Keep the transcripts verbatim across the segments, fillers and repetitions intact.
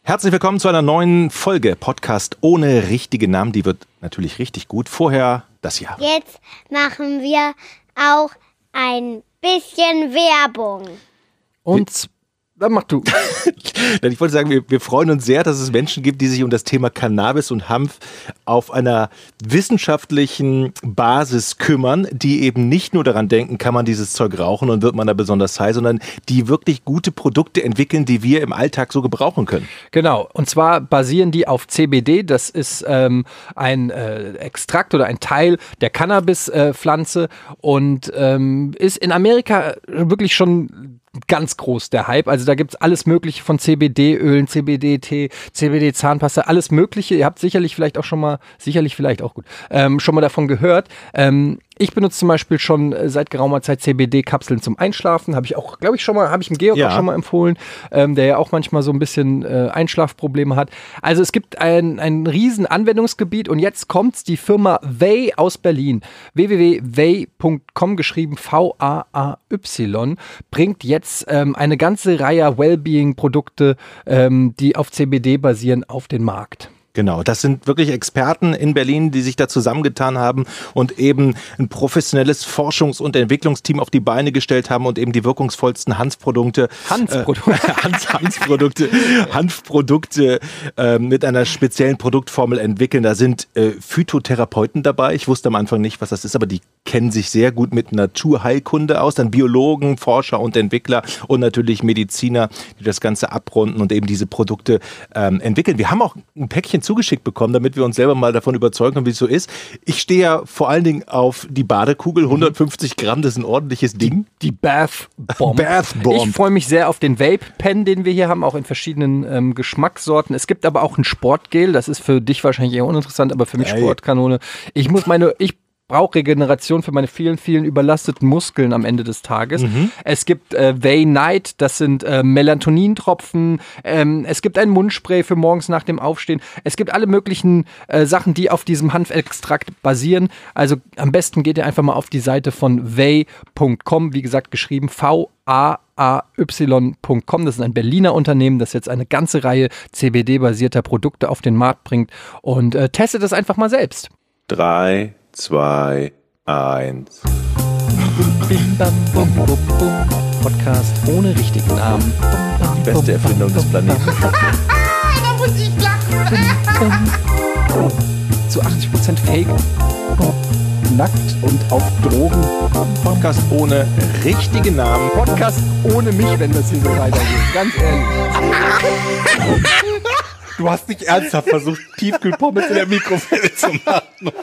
Herzlich willkommen zu einer neuen Folge Podcast ohne richtige Namen. Die wird natürlich richtig gut. Vorher das hier. Jetzt machen wir auch ein bisschen Werbung. Und dann mach du. Ich wollte sagen, wir, wir freuen uns sehr, dass es Menschen gibt, die sich um das Thema Cannabis und Hanf auf einer wissenschaftlichen Basis kümmern, die eben nicht nur daran denken, kann man dieses Zeug rauchen und wird man da besonders high, sondern die wirklich gute Produkte entwickeln, die wir im Alltag so gebrauchen können. Genau, und zwar basieren die auf C B D, das ist ähm, ein äh, Extrakt oder ein Teil der Cannabispflanze äh, und ähm, ist in Amerika wirklich schon ganz groß, der Hype. Also da gibt's alles mögliche von C B D-Ölen, C B D-Tee, C B D-Zahnpasta, alles mögliche. Ihr habt sicherlich vielleicht auch schon mal, sicherlich vielleicht auch gut, ähm, schon mal davon gehört. Ähm, ich benutze zum Beispiel schon seit geraumer Zeit C B D-Kapseln zum Einschlafen. Habe ich auch, glaube ich, schon mal, habe ich dem Georg ja. auch schon mal empfohlen, ähm, der ja auch manchmal so ein bisschen äh, Einschlafprobleme hat. Also es gibt ein, ein riesen Anwendungsgebiet und jetzt kommt's, die Firma Vay aus Berlin, w w w punkt vay punkt com, geschrieben V A A Y, bringt jetzt ähm, eine ganze Reihe Wellbeing-Produkte, ähm, die auf C B D basieren, auf den Markt. Genau, das sind wirklich Experten in Berlin, die sich da zusammengetan haben und eben ein professionelles Forschungs- und Entwicklungsteam auf die Beine gestellt haben und eben die wirkungsvollsten Hanfprodukte, Hanfprodukte, äh, Hans, Hanfprodukte, Hanfprodukte äh, mit einer speziellen Produktformel entwickeln. Da sind äh, Phytotherapeuten dabei. Ich wusste am Anfang nicht, was das ist, aber die kennen sich sehr gut mit Naturheilkunde aus. Dann Biologen, Forscher und Entwickler und natürlich Mediziner, die das Ganze abrunden und eben diese Produkte ähm, entwickeln. Wir haben auch ein Päckchen zugeschickt bekommen, damit wir uns selber mal davon überzeugen, wie es so ist. Ich stehe ja vor allen Dingen auf die Badekugel, hundertfünfzig Gramm, das ist ein ordentliches Ding. Die Bath Bomb. Bath Bomb. Ich freue mich sehr auf den Vape Pen, den wir hier haben, auch in verschiedenen ähm, Geschmackssorten. Es gibt aber auch ein Sportgel, das ist für dich wahrscheinlich eher uninteressant, aber für mich Hey. Sportkanone. Ich muss meine, ich brauche Regeneration für meine vielen, vielen überlasteten Muskeln am Ende des Tages. Mhm. Es gibt äh, Vay Night, das sind äh, Melatonintropfen. Ähm, es gibt ein Mundspray für morgens nach dem Aufstehen. Es gibt alle möglichen äh, Sachen, die auf diesem Hanfextrakt basieren. Also am besten geht ihr einfach mal auf die Seite von vay punkt com, wie gesagt geschrieben V A A Y punkt com. Das ist ein Berliner Unternehmen, das jetzt eine ganze Reihe C B D-basierter Produkte auf den Markt bringt. Und äh, testet das einfach mal selbst. Drei, zwei, eins. Bim, bam, bum, bum, bum. Podcast ohne richtigen Namen. Die beste Erfindung des Planeten. Da muss ich lachen. Zu achtzig Prozent Fake. Nackt und auf Drogen. Podcast ohne richtige Namen. Podcast ohne mich, wenn das hier so weitergeht. Ganz ehrlich. Du hast nicht ernsthaft versucht, Tiefkühlpommes in der Mikrowelle zu machen.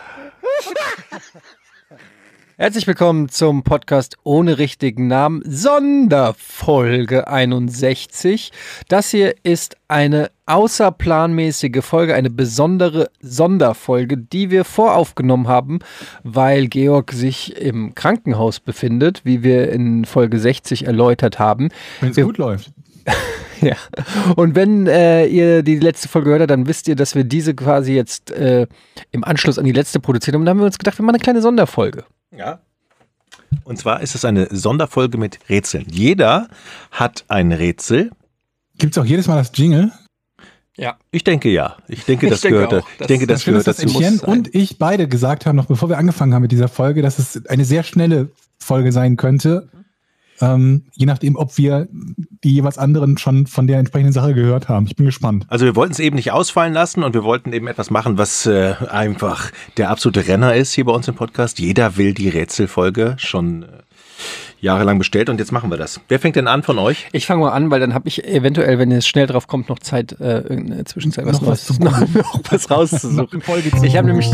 Herzlich willkommen zum Podcast ohne richtigen Namen, Sonderfolge einundsechzig. Das hier ist eine außerplanmäßige Folge, eine besondere Sonderfolge, die wir voraufgenommen haben, weil Georg sich im Krankenhaus befindet, wie wir in Folge sechzig erläutert haben. Wenn es gut läuft. Ja, und wenn äh, ihr die letzte Folge gehört habt, dann wisst ihr, dass wir diese quasi jetzt äh, im Anschluss an die letzte produziert haben. Und dann haben wir uns gedacht, wir machen eine kleine Sonderfolge. Ja. Und zwar ist es eine Sonderfolge mit Rätseln. Jeder hat ein Rätsel. Gibt es auch jedes Mal das Jingle? Ja. Ich denke ja. Ich denke, das Ich denke gehörte. auch. Ich denke, das Ich finde, gehört dass dazu. Etienne und ich beide gesagt haben, noch bevor wir angefangen haben mit dieser Folge, dass es eine sehr schnelle Folge sein könnte. Ähm, je nachdem, ob wir die jeweils anderen schon von der entsprechenden Sache gehört haben. Ich bin gespannt. Also wir wollten es eben nicht ausfallen lassen und wir wollten eben etwas machen, was äh, einfach der absolute Renner ist hier bei uns im Podcast. Jeder will die Rätselfolge schon äh, jahrelang bestellt und jetzt machen wir das. Wer fängt denn an von euch? Ich fange mal an, weil dann habe ich eventuell, wenn es schnell drauf kommt, noch Zeit, äh, irgendeine Zwischenzeit was Noch was Neues, zu noch, noch was rauszusuchen. Ich habe nämlich...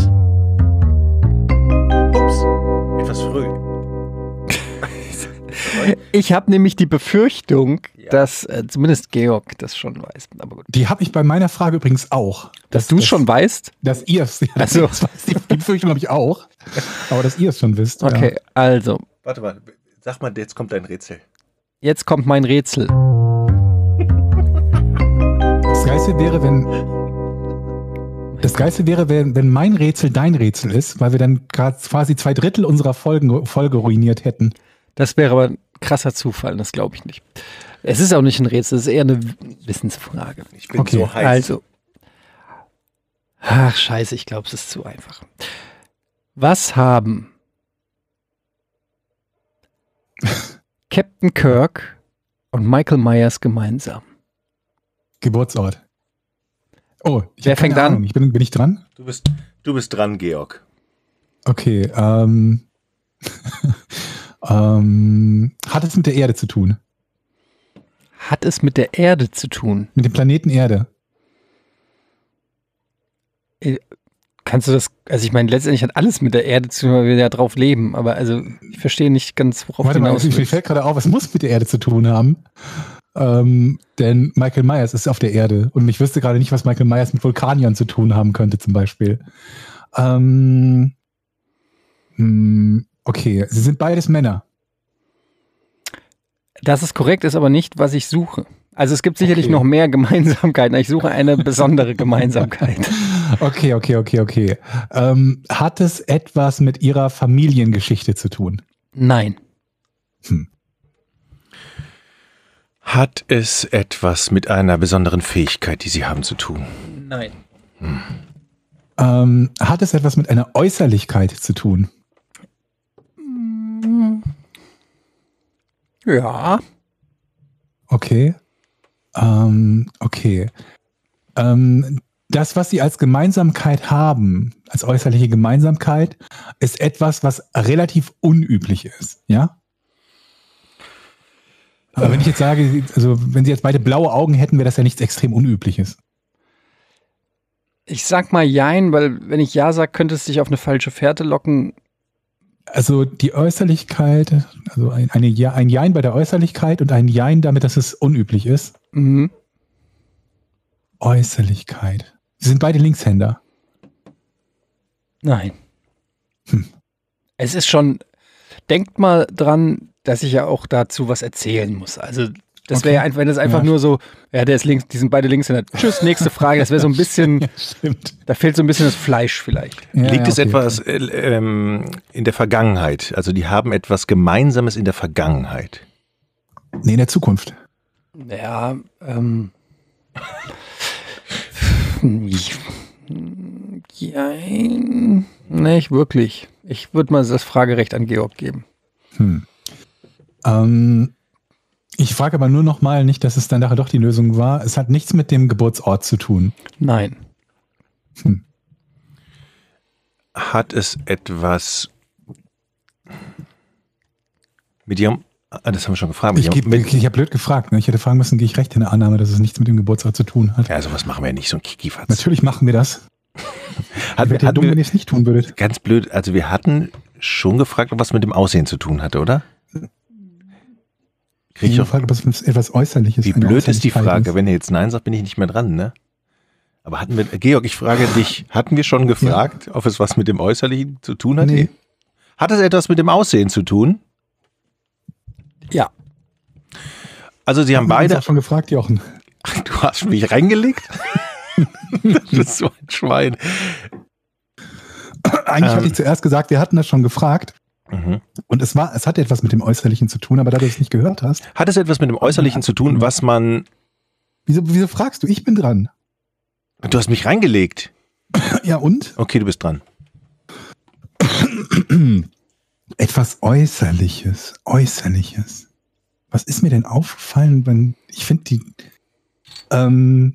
Ups, etwas früh. Ich habe nämlich die Befürchtung, Ja. dass äh, zumindest Georg das schon weiß. Aber gut. Die habe ich bei meiner Frage übrigens auch. Dass du es schon weißt? Dass ihr es, Ach so. die, die Befürchtung habe ich auch, aber dass ihr es schon wisst. Okay, Ja. also, Warte mal, sag mal, jetzt kommt dein Rätsel. jetzt kommt mein Rätsel. Das Geilste wäre, wenn das Geilste wäre, wenn, wenn mein Rätsel dein Rätsel ist, weil wir dann gerade quasi zwei Drittel unserer Folgen, Folge ruiniert hätten. Das wäre aber krasser Zufall, das glaube ich nicht. Es ist auch nicht ein Rätsel, es ist eher eine Wissensfrage. Ich bin Okay, so heiß. Also, ach scheiße, ich glaube, es ist zu einfach. Was haben Captain Kirk und Michael Myers gemeinsam? Geburtsort. Oh, ich Wer hab keine fängt an? Ahnung. Ich bin, bin ich dran? Du bist, du bist dran, Georg. Okay, ähm, ähm, hat es mit der Erde zu tun? Hat es mit der Erde zu tun? Mit dem Planeten Erde? Kannst du das, also ich meine, letztendlich hat alles mit der Erde zu tun, weil wir ja drauf leben, aber also ich verstehe nicht ganz, worauf Warte du mal, hinaus ich, mir willst. fällt gerade auf, es muss mit der Erde zu tun haben. Ähm, denn Michael Myers ist auf der Erde und ich wüsste gerade nicht, was Michael Myers mit Vulkaniern zu tun haben könnte, zum Beispiel. Ähm, hm, okay, sie sind beides Männer. Das ist korrekt, ist aber nicht, was ich suche. Also es gibt sicherlich Okay. noch mehr Gemeinsamkeiten, aber ich suche eine besondere Gemeinsamkeit. Okay, okay, okay, okay. Ähm, hat es etwas mit ihrer Familiengeschichte zu tun? Nein. Hat es etwas mit einer besonderen Fähigkeit, die Sie haben, zu tun? Nein. Ähm, hat es etwas mit einer Äußerlichkeit zu tun? Ja. Okay. Ähm, okay. Ähm, das, was sie als Gemeinsamkeit haben, als äußerliche Gemeinsamkeit, ist etwas, was relativ unüblich ist, ja? Aber wenn ich jetzt sage, also wenn sie jetzt beide blaue Augen hätten, wäre das ja nichts extrem Unübliches. Ich sag mal Jein, weil wenn ich Ja sage, könnte es dich auf eine falsche Fährte locken. Also die Äußerlichkeit, also ein, eine, Ja- ein Jein bei der Äußerlichkeit und ein Jein damit, dass es unüblich ist. Mhm. Äußerlichkeit. Sie sind beide Linkshänder. Nein. Hm. Es ist schon, denkt mal dran, dass ich ja auch dazu was erzählen muss. Also das wäre Okay. ja einfach, wenn das einfach Ja. nur so, ja, der ist links, die sind beide Linkshänder. Tschüss, nächste Frage. Das wäre so ein bisschen, Stimmt. da fehlt so ein bisschen das Fleisch vielleicht. Ja, Liegt ja, es okay. etwas äh, ähm, in der Vergangenheit? Also die haben etwas Gemeinsames in der Vergangenheit. Nee, in der Zukunft. Ja, ähm. Ja, nicht wirklich. Ich würde mal das Fragerecht an Georg geben. Hm. Ähm, ich frage aber nur noch mal, nicht, dass es dann nachher doch die Lösung war. Es hat nichts mit dem Geburtsort zu tun. Nein. Hat es etwas mit ihrem, ah, das haben wir schon gefragt, mit Ich, ihrem, geb- mit, ich habe blöd gefragt. Ne? Ich hätte fragen müssen, gehe ich recht in der Annahme, dass es nichts mit dem Geburtsort zu tun hat. ja, sowas machen wir ja nicht, so ein Kikifatz. Natürlich machen wir das. Hat, Wäre ja hatten dumm, wenn wir, ihr es nicht tun würdet. ganz blöd, also wir hatten schon gefragt, ob was mit dem Aussehen zu tun hatte, oder? Krieg ich Ich doch, frage, ob es etwas Äußerliches wie eine blöd ist die Äußerlichkeit Frage? Wenn ihr jetzt Nein sagt, bin ich nicht mehr dran, ne? Aber hatten wir, Georg, ich frage dich, hatten wir schon gefragt, ob es was mit dem Äußerlichen zu tun hat? Nee. Hat es etwas mit dem Aussehen zu tun? Ja. Also sie haben Wir haben uns beide, auch schon gefragt, Jochen. ach, du hast mich reingelegt? Das ist so ein Schwein. Eigentlich Ähm. hatte ich zuerst gesagt, wir hatten das schon gefragt. Mhm. Und es war, es hatte etwas mit dem Äußerlichen zu tun, aber da du es nicht gehört hast, Hat es etwas mit dem Äußerlichen zu tun, was man, wieso, wieso fragst du? Ich bin dran. du hast mich reingelegt. Ja, und? Okay, du bist dran. Etwas Äußerliches. Äußerliches. Was ist mir denn aufgefallen, wenn, ich finde die, ähm,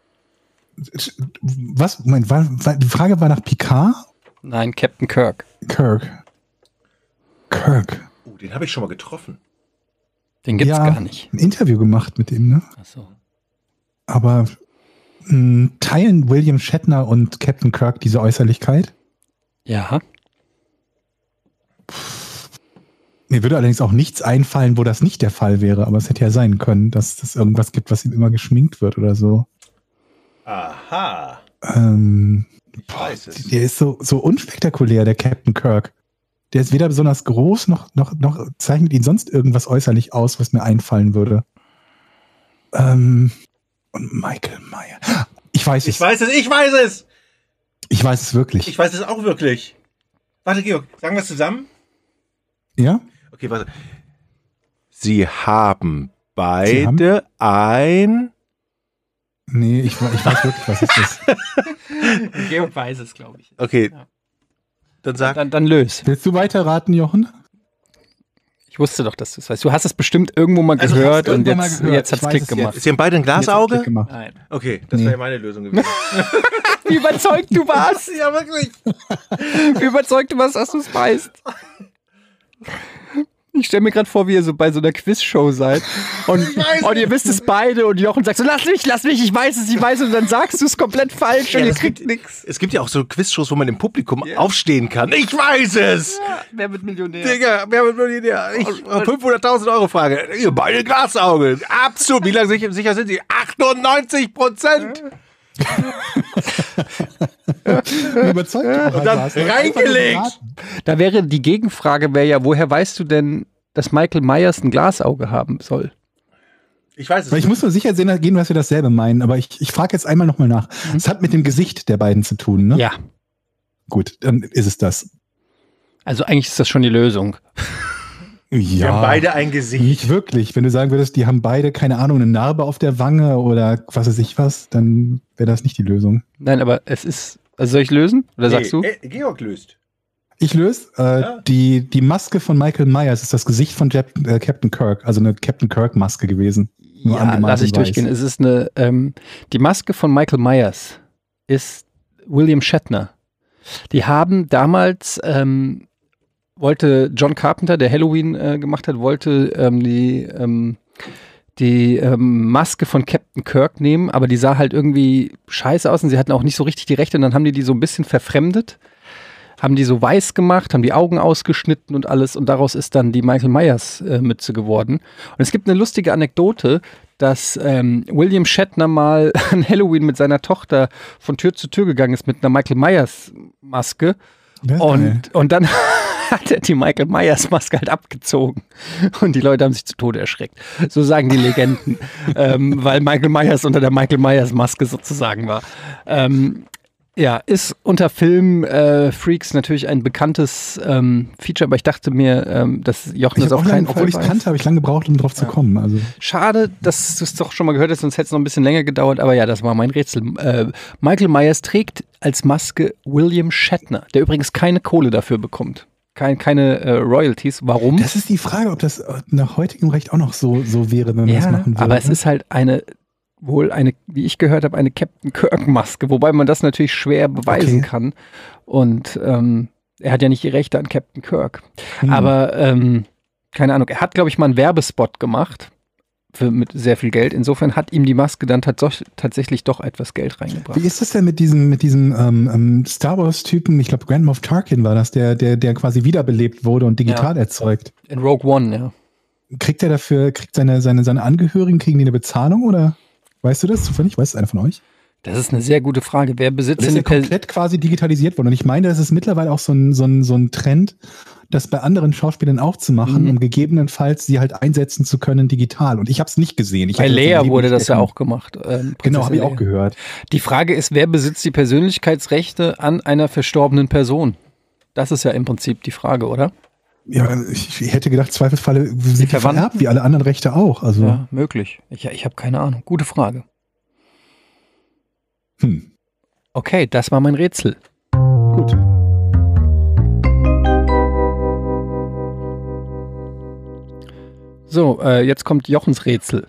was, Moment, war, war, die Frage war nach Picard? Nein, Captain Kirk. Kirk. Kirk. Oh, den habe ich schon mal getroffen. Den gibt's Ja, gar nicht. Ein Interview gemacht mit ihm, ne? Achso. Aber mh, teilen William Shatner und Captain Kirk diese Äußerlichkeit? Ja. Mir würde allerdings auch nichts einfallen, wo das nicht der Fall wäre, aber es hätte ja sein können, dass es irgendwas gibt, was ihm immer geschminkt wird oder so. Aha. Ähm, Ich boah, weiß es. der ist so, so unspektakulär, der Captain Kirk. Der ist weder besonders groß, noch, noch, noch zeichnet ihn sonst irgendwas äußerlich aus, was mir einfallen würde. Ähm, und Michael Myers. Ich weiß es. Ich weiß es, ich weiß es. Ich weiß es wirklich. Ich weiß es auch wirklich. Warte, Georg, sagen wir es zusammen? Ja? Okay, warte. Sie haben beide Sie haben- ein... Nee, ich, ich weiß wirklich, was ist das? Georg weiß es, glaube ich. Okay, Ja. dann sag... Dann, dann löse. Willst du weiterraten, Jochen? Ich wusste doch, dass du es weißt. Du hast es bestimmt irgendwo mal Also gehört hab's und irgendwann jetzt, mal gehört. jetzt hat Ich es weiß Klick es gemacht. Sie haben beide ein Jetzt hat's Glasauge? Klick gemacht. Nein. Okay, das Nee. wäre meine Lösung gewesen. Wie überzeugt du warst. Ja, wirklich. Wie überzeugt du warst, dass du es weißt. Ich stelle mir gerade vor, wie ihr so bei so einer Quizshow seid und, und ihr wisst es beide und Jochen sagt so, lass mich, lass mich, ich weiß es, ich weiß es und dann sagst du es komplett falsch und ihr das kriegt gibt- nichts. Es gibt ja auch so Quizshows, wo man im Publikum aufstehen kann. Ich weiß es! Wer wird Millionär? Digga, wer wird Millionär? Ich fünfhunderttausend Euro Frage. Ihr beide Glasauge. Absolut. Wie lange sicher, sicher sind Sie? achtundneunzig Prozent. Wie überzeugt du auch Und dann warst. Du hast reingelegt. einfach nur geraten. Da wäre die Gegenfrage, wäre ja, woher weißt du denn, dass Michael Myers ein Glasauge haben soll? Ich weiß es Weil ich muss nur sicher sehen, gehen, dass wir dasselbe meinen, aber ich, ich frage jetzt einmal nochmal nach. Es hat mit dem Gesicht der beiden zu tun, ne? Ja, Gut, dann ist es das. also eigentlich ist das schon die Lösung. Ja. Wir haben beide ein Gesicht. Nicht wirklich. Wenn du sagen würdest, die haben beide, keine Ahnung, eine Narbe auf der Wange oder was weiß ich was, dann wäre das nicht die Lösung. Nein, aber es ist, also soll ich lösen? Oder sagst du? Nee, äh, Georg löst. Ich löse, äh, Ja. die, die Maske von Michael Myers ist das Gesicht von Jap äh, Captain Kirk, also eine Captain Kirk-Maske gewesen. Nur Ja, angemalt lass ich in weiß. durchgehen. Es ist eine, ähm, die Maske von Michael Myers ist William Shatner. Die haben damals, ähm, wollte John Carpenter, der Halloween äh, gemacht hat, wollte ähm, die, ähm, die ähm, Maske von Captain Kirk nehmen, aber die sah halt irgendwie scheiße aus und sie hatten auch nicht so richtig die Rechte und dann haben die die so ein bisschen verfremdet, haben die so weiß gemacht, haben die Augen ausgeschnitten und alles und daraus ist dann die Michael Myers äh, Mütze geworden. Und es gibt eine lustige Anekdote, dass ähm, William Shatner mal an Halloween mit seiner Tochter von Tür zu Tür gegangen ist mit einer Michael Myers Maske Das ist geil. und, und dann hat er die Michael Myers Maske halt abgezogen und die Leute haben sich zu Tode erschreckt. So sagen die Legenden, ähm, weil Michael Myers unter der Michael Myers Maske sozusagen war. Ähm, ja, ist unter Film-Freaks natürlich ein bekanntes ähm, Feature, aber ich dachte mir, ähm, dass Jochen Ich das hab auf auch keinen lange, obwohl Fall ich es weiß. kannte, habe ich lange gebraucht, um drauf zu kommen. Also Schade, dass du es doch schon mal gehört hast, sonst hätte es noch ein bisschen länger gedauert, aber ja, das war mein Rätsel. Äh, Michael Myers trägt als Maske William Shatner, der übrigens keine Kohle dafür bekommt. Kein, keine äh, Royalties. Warum? das ist die Frage, ob das nach heutigem Recht auch noch so, so wäre, wenn man das Ja, machen würde. aber es ist halt eine, wohl eine, wie ich gehört habe, eine Captain Kirk-Maske, wobei man das natürlich schwer beweisen Okay. kann. Und ähm, er hat ja nicht die Rechte an Captain Kirk. Hm. Aber ähm, keine Ahnung, er hat, glaube ich, mal einen Werbespot gemacht für, mit sehr viel Geld. Insofern hat ihm die Maske dann tats tatsächlich doch etwas Geld reingebracht. Wie ist das denn mit diesem, mit diesem ähm, ähm, Star Wars-Typen, ich glaube Grand Moff Tarkin war das, der, der, der quasi wiederbelebt wurde und digital erzeugt. In Rogue One, ja. Kriegt er dafür, kriegt seine, seine, seine Angehörigen, kriegen die eine Bezahlung oder weißt du das zufällig? Weiß es einer von euch? Das ist eine sehr gute Frage. Wer besitzt Das ist denn ja die Per- komplett quasi digitalisiert worden. Und ich meine, das ist mittlerweile auch so ein, so ein, so ein Trend, das bei anderen Schauspielern auch zu machen, Mhm. um gegebenenfalls sie halt einsetzen zu können digital. Und ich habe es nicht gesehen. Ich Bei hätte das im Lea Leben wurde nicht das ja erkannt. auch gemacht. Ähm, Genau, habe ich Prinzessin auch Leia. gehört. Die Frage ist, wer besitzt die Persönlichkeitsrechte an einer verstorbenen Person? Das ist ja im Prinzip die Frage, oder? Ja, ich, ich hätte gedacht, Zweifelsfalle sind die Verwandten? vererbt, wie alle anderen Rechte auch. Also, Ja, möglich. Ich, ich habe keine Ahnung. Gute Frage. hm, Okay, das war mein Rätsel. gut. So, äh, jetzt kommt Jochens Rätsel.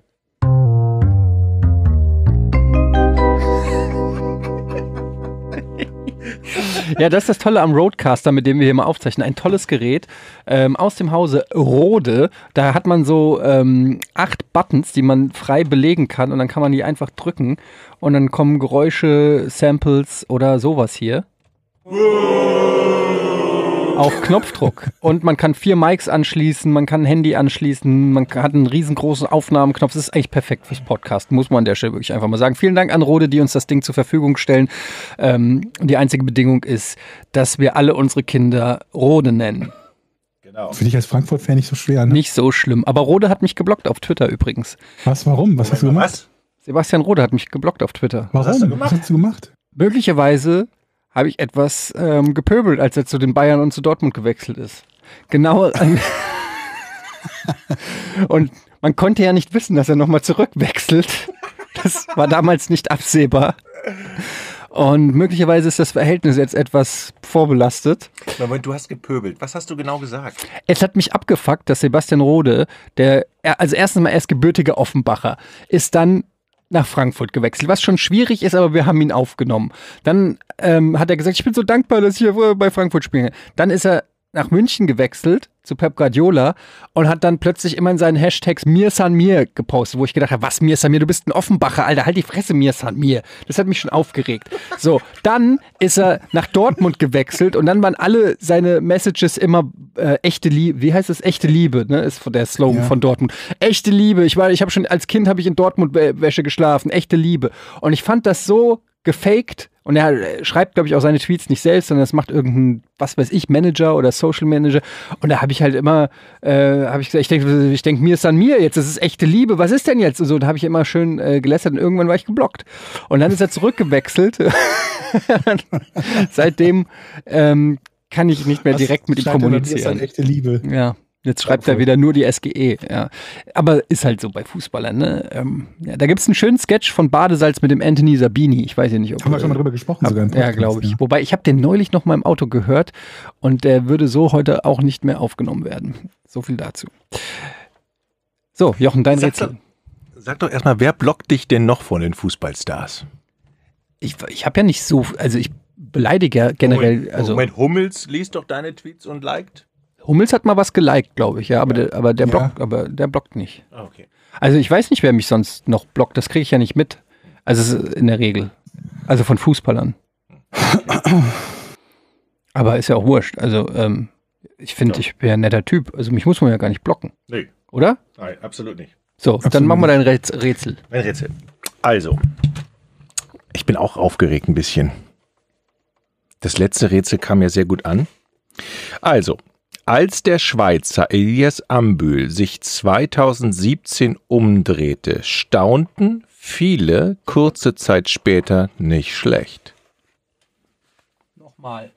Ja, das ist das Tolle am Roadcaster, mit dem wir hier mal aufzeichnen. Ein tolles Gerät ähm, aus dem Hause Rode. Da hat man so ähm, acht Buttons, die man frei belegen kann und dann kann man die einfach drücken und dann kommen Geräusche, Samples oder sowas hier. Auf Knopfdruck. Und man kann vier Mics anschließen, man kann ein Handy anschließen, man hat einen riesengroßen Aufnahmeknopf. Das ist eigentlich perfekt fürs Podcast, muss man an der Stelle wirklich einfach mal sagen. Vielen Dank an Rode, die uns das Ding zur Verfügung stellen. Ähm, die einzige Bedingung ist, dass wir alle unsere Kinder Rode nennen. Genau. Finde ich als Frankfurt-Fan nicht so schwer. Ne? Nicht so schlimm. Aber Rode hat mich geblockt auf Twitter übrigens. Was, warum? Was hast du gemacht? Was? Sebastian Rode hat mich geblockt auf Twitter. Warum? hast du gemacht? Was hast du gemacht? Möglicherweise habe ich etwas ähm, gepöbelt, als er zu den Bayern und zu Dortmund gewechselt ist. Genau an, Und man konnte ja nicht wissen, dass er nochmal zurückwechselt. Das war damals nicht absehbar. Und möglicherweise ist das Verhältnis jetzt etwas vorbelastet. Moment, du hast gepöbelt. Was hast du genau gesagt? Es hat mich abgefuckt, dass Sebastian Rode, der, also erstens mal, er ist gebürtiger Offenbacher, ist dann nach Frankfurt gewechselt, was schon schwierig ist, aber wir haben ihn aufgenommen. Dann ähm, hat er gesagt, ich bin so dankbar, dass ich hier bei Frankfurt spiele. Dann ist er nach München gewechselt zu Pep Guardiola und hat dann plötzlich immer in seinen Hashtags Mir San Mir gepostet, wo ich gedacht habe, was Mir San Mir, du bist ein Offenbacher, Alter, halt die Fresse, Mir San Mir. Das hat mich schon aufgeregt. So, dann ist er nach Dortmund gewechselt und dann waren alle seine Messages immer äh, echte Liebe, wie heißt es, echte Liebe, ne, ist der Slogan ja. von Dortmund. Echte Liebe, ich war, ich habe schon, als Kind habe ich in Dortmund Wäsche geschlafen, echte Liebe. Und ich fand das so gefaked. Und er schreibt, glaube ich, auch seine Tweets nicht selbst, sondern das macht irgendein, was weiß ich, Manager oder Social Manager. Und da habe ich halt immer, äh, habe ich gesagt, ich denke, ich denk, mir ist an mir jetzt, das ist echte Liebe, was ist denn jetzt? Und so, da habe ich immer schön äh, gelästert und irgendwann war ich geblockt. Und dann ist er zurückgewechselt. Seitdem ähm, kann ich nicht mehr direkt mit ihm kommunizieren. Das ist halt echte Liebe. Ja. Jetzt schreibt er wieder nur die S G E, ja. Aber ist halt so bei Fußballern, ne? Ähm, ja, da gibt es einen schönen Sketch von Badesalz mit dem Anthony Sabini. Ich weiß ja nicht, ob... Haben wir schon mal drüber gesprochen hab, sogar. Ja, glaube ich. Ja. Wobei, ich habe den neulich noch mal im Auto gehört und der würde so heute auch nicht mehr aufgenommen werden. So viel dazu. So, Jochen, dein sag Rätsel. Doch, sag doch erstmal, wer blockt dich denn noch von den Fußballstars? Ich, ich habe ja nicht so... Also ich beleidige ja generell... Moment, also Moment, Hummels liest doch deine Tweets und liked? Hummels hat mal was geliked, glaube ich, ja, aber, ja. Der, aber, der ja. blockt, aber der blockt nicht. Ah, okay. Also ich weiß nicht, wer mich sonst noch blockt, das kriege ich ja nicht mit. Also in der Regel. Also von Fußballern. Aber ist ja auch wurscht. Also ähm, ich finde, ja. ich bin ja ein netter Typ. Also mich muss man ja gar nicht blocken. Nee. Oder? Nein, absolut nicht. So, absolut dann machen wir dein Rätsel. Mein Rätsel. Also, ich bin auch aufgeregt ein bisschen. Das letzte Rätsel kam mir sehr gut an. Also, als der Schweizer Elias Ambühl sich zweitausendsiebzehn umdrehte, staunten viele kurze Zeit später nicht schlecht. Nochmal.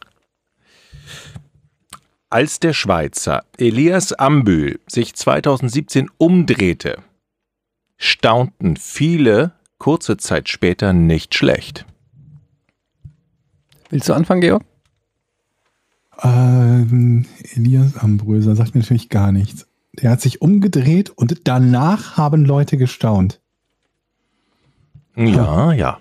Als der Schweizer Elias Ambühl sich zweitausendsiebzehn umdrehte, staunten viele kurze Zeit später nicht schlecht. Willst du anfangen, Georg? Ähm, Elias Ambröser sagt mir natürlich gar nichts. Der hat sich umgedreht und danach haben Leute gestaunt. Ja, ja.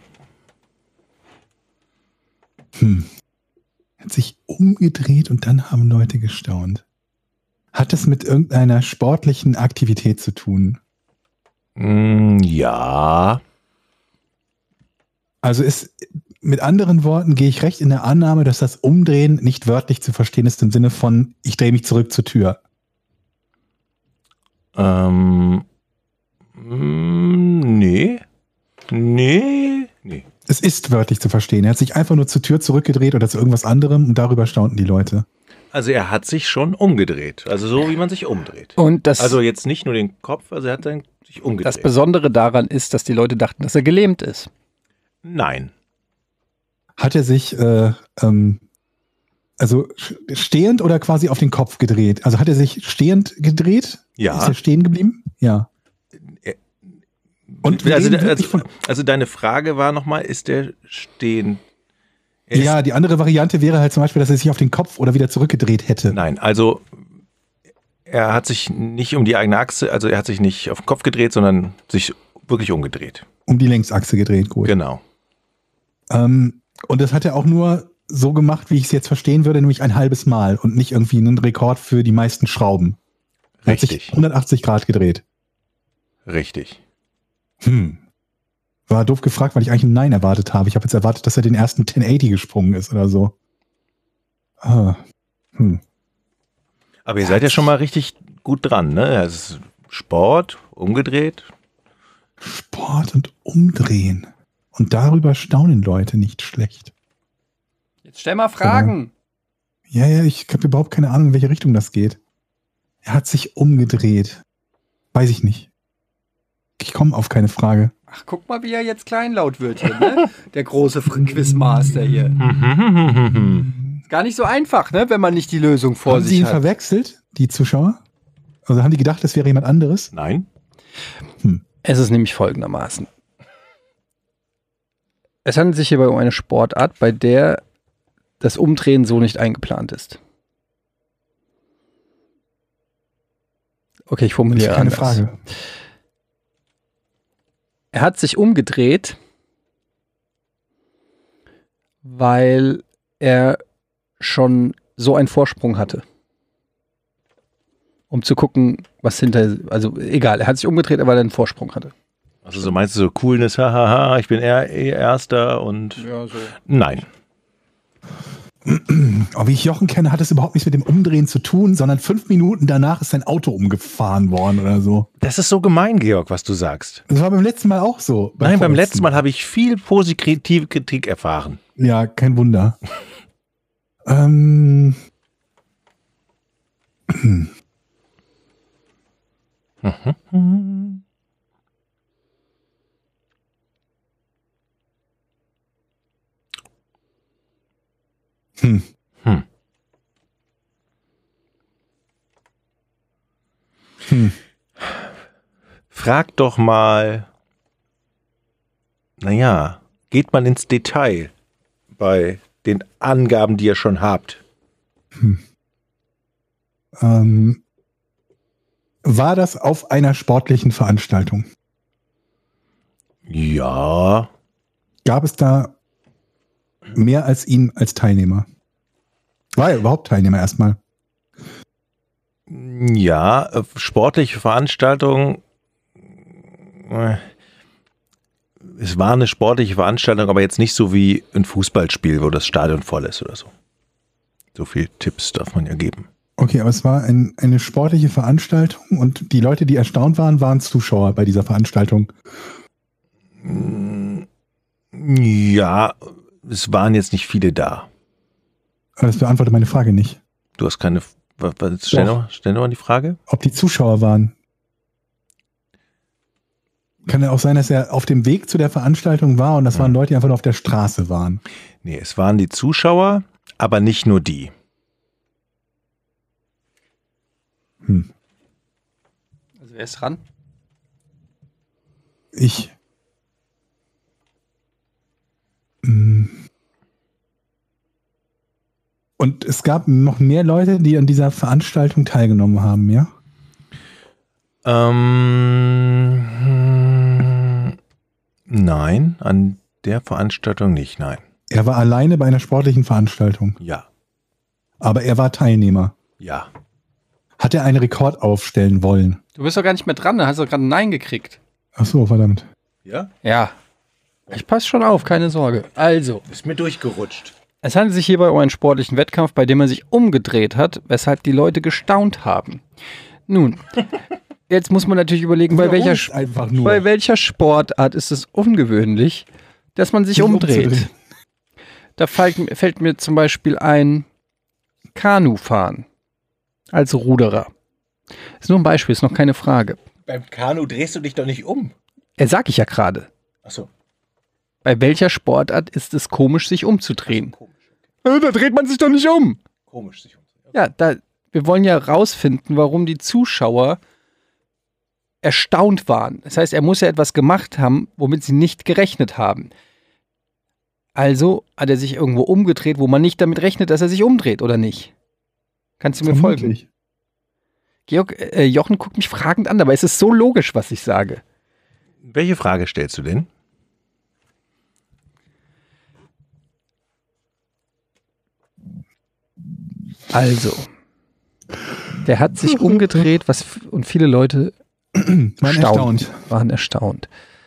Hm. Hat sich umgedreht und dann haben Leute gestaunt. Hat das mit irgendeiner sportlichen Aktivität zu tun? Mm, ja. Also ist, mit anderen Worten, gehe ich recht in der Annahme, dass das Umdrehen nicht wörtlich zu verstehen ist im Sinne von, ich drehe mich zurück zur Tür. Ähm, nee. Nee. Nee. Es ist wörtlich zu verstehen. Er hat sich einfach nur zur Tür zurückgedreht oder zu irgendwas anderem und darüber staunten die Leute. Also er hat sich schon umgedreht. Also so, wie man sich umdreht. Und das, also jetzt nicht nur den Kopf, also er hat dann sich umgedreht. Das Besondere daran ist, dass die Leute dachten, dass er gelähmt ist. Nein. Hat er sich äh, ähm, also stehend oder quasi auf den Kopf gedreht? Also hat er sich stehend gedreht? Ja. Ist er stehen geblieben? Ja. Und also, also, also, also deine Frage war nochmal, ist der stehen? Er ja, die andere Variante wäre halt zum Beispiel, dass er sich auf den Kopf oder wieder zurückgedreht hätte. Nein, also er hat sich nicht um die eigene Achse, also er hat sich nicht auf den Kopf gedreht, sondern sich wirklich umgedreht. Um die Längsachse gedreht, gut. Genau. Ähm, und das hat er auch nur so gemacht, wie ich es jetzt verstehen würde, nämlich ein halbes Mal und nicht irgendwie einen Rekord für die meisten Schrauben. Er hat sich hundertachtzig Grad gedreht. Richtig. Hm. War doof gefragt, weil ich eigentlich ein Nein erwartet habe. Ich habe jetzt erwartet, dass er den ersten tausendachtzig gesprungen ist oder so. Ah. Hm. Aber ihr seid ja schon mal richtig gut dran, ne? Es ist Sport, umgedreht. Sport und Umdrehen. Und darüber staunen Leute nicht schlecht. Jetzt stell mal Fragen. Ja, ja, ich habe überhaupt keine Ahnung, in welche Richtung das geht. Er hat sich umgedreht. Weiß ich nicht. Ich komme auf keine Frage. Ach, guck mal, wie er jetzt kleinlaut wird hier, ne? Der große Quizmaster hier. Ist gar nicht so einfach, ne? Wenn man nicht die Lösung vor Haben sich Sie ihn hat. verwechselt, die Zuschauer? Also haben die gedacht, das wäre jemand anderes? Nein. Es ist nämlich folgendermaßen. Es handelt sich hierbei um eine Sportart, bei der das Umdrehen so nicht eingeplant ist. Okay, ich formuliere Keine anders. Frage. Er hat sich umgedreht, weil er schon so einen Vorsprung hatte. Um zu gucken, was hinter, also egal, er hat sich umgedreht, weil er einen Vorsprung hatte. Also so meinst du so Coolness, hahaha, ich bin er, er Erster und... Ja, so. Nein. Aber wie ich Jochen kenne, hat es überhaupt nichts mit dem Umdrehen zu tun, sondern fünf Minuten danach ist sein Auto umgefahren worden oder so. Das ist so gemein, Georg, was du sagst. Das war beim letzten Mal auch so. Nein, beim vorletzten. letzten Mal habe ich viel positive Kritik erfahren. Ja, kein Wunder. ähm... Hm. Hm. Hm. Frag doch mal, naja, geht man ins Detail bei den Angaben, die ihr schon habt? Hm. Ähm, war das auf einer sportlichen Veranstaltung? Ja. Gab es da mehr als ihn als Teilnehmer? War er überhaupt Teilnehmer erstmal? Ja, äh, sportliche Veranstaltung. äh, Es war eine sportliche Veranstaltung, aber jetzt nicht so wie ein Fußballspiel, wo das Stadion voll ist oder so. So viel Tipps darf man ja geben. Okay, aber es war ein, eine sportliche Veranstaltung und die Leute, die erstaunt waren, waren Zuschauer bei dieser Veranstaltung. Ja, es waren jetzt nicht viele da. Aber das beantwortet meine Frage nicht. Du hast keine. Was, was, stell, noch, stell noch mal die Frage. Ob die Zuschauer waren. Kann ja auch sein, dass er auf dem Weg zu der Veranstaltung war und das waren Leute, die einfach nur auf der Straße waren. Nee, es waren die Zuschauer, aber nicht nur die. Hm. Also wer ist dran? Ich. Hm. Und es gab noch mehr Leute, die an dieser Veranstaltung teilgenommen haben, ja? Ähm, nein, an der Veranstaltung nicht, nein. Er war alleine bei einer sportlichen Veranstaltung, Ja, aber er war Teilnehmer. ja. Hat er einen Rekord aufstellen wollen? Du bist doch gar nicht mehr dran, da hast du gerade ein Nein gekriegt. Ach so, verdammt. Ja? Ja. Ich passe schon auf, keine Sorge. Also, Ist mir durchgerutscht. es handelt sich hierbei um einen sportlichen Wettkampf, bei dem er sich umgedreht hat, weshalb die Leute gestaunt haben. Nun, jetzt muss man natürlich überlegen, bei welcher, Wiederhol's einfach nur. bei welcher Sportart ist es ungewöhnlich, dass man sich Sich umdreht. umzudrehen. Da fällt, fällt mir zum Beispiel ein Kanufahren als Ruderer. Ist nur ein Beispiel, ist noch keine Frage. Beim Kanu drehst du dich doch nicht um. Er sag ich ja gerade. Achso. Bei welcher Sportart ist es komisch, sich umzudrehen? Komisch. Äh, Da dreht man sich doch nicht um. Komisch sich umdrehen. Ja, da, wir wollen ja rausfinden, warum die Zuschauer erstaunt waren. Das heißt, er muss ja etwas gemacht haben, womit sie nicht gerechnet haben. Also hat er sich irgendwo umgedreht, wo man nicht damit rechnet, dass er sich umdreht, oder nicht? Kannst du mir folgen? Vermutlich. Georg, äh, Jochen guckt mich fragend an, aber es ist so logisch, was ich sage. Welche Frage stellst du denn? Also, der hat sich umgedreht, was f- und viele Leute Waren staunt, erstaunt. waren erstaunt.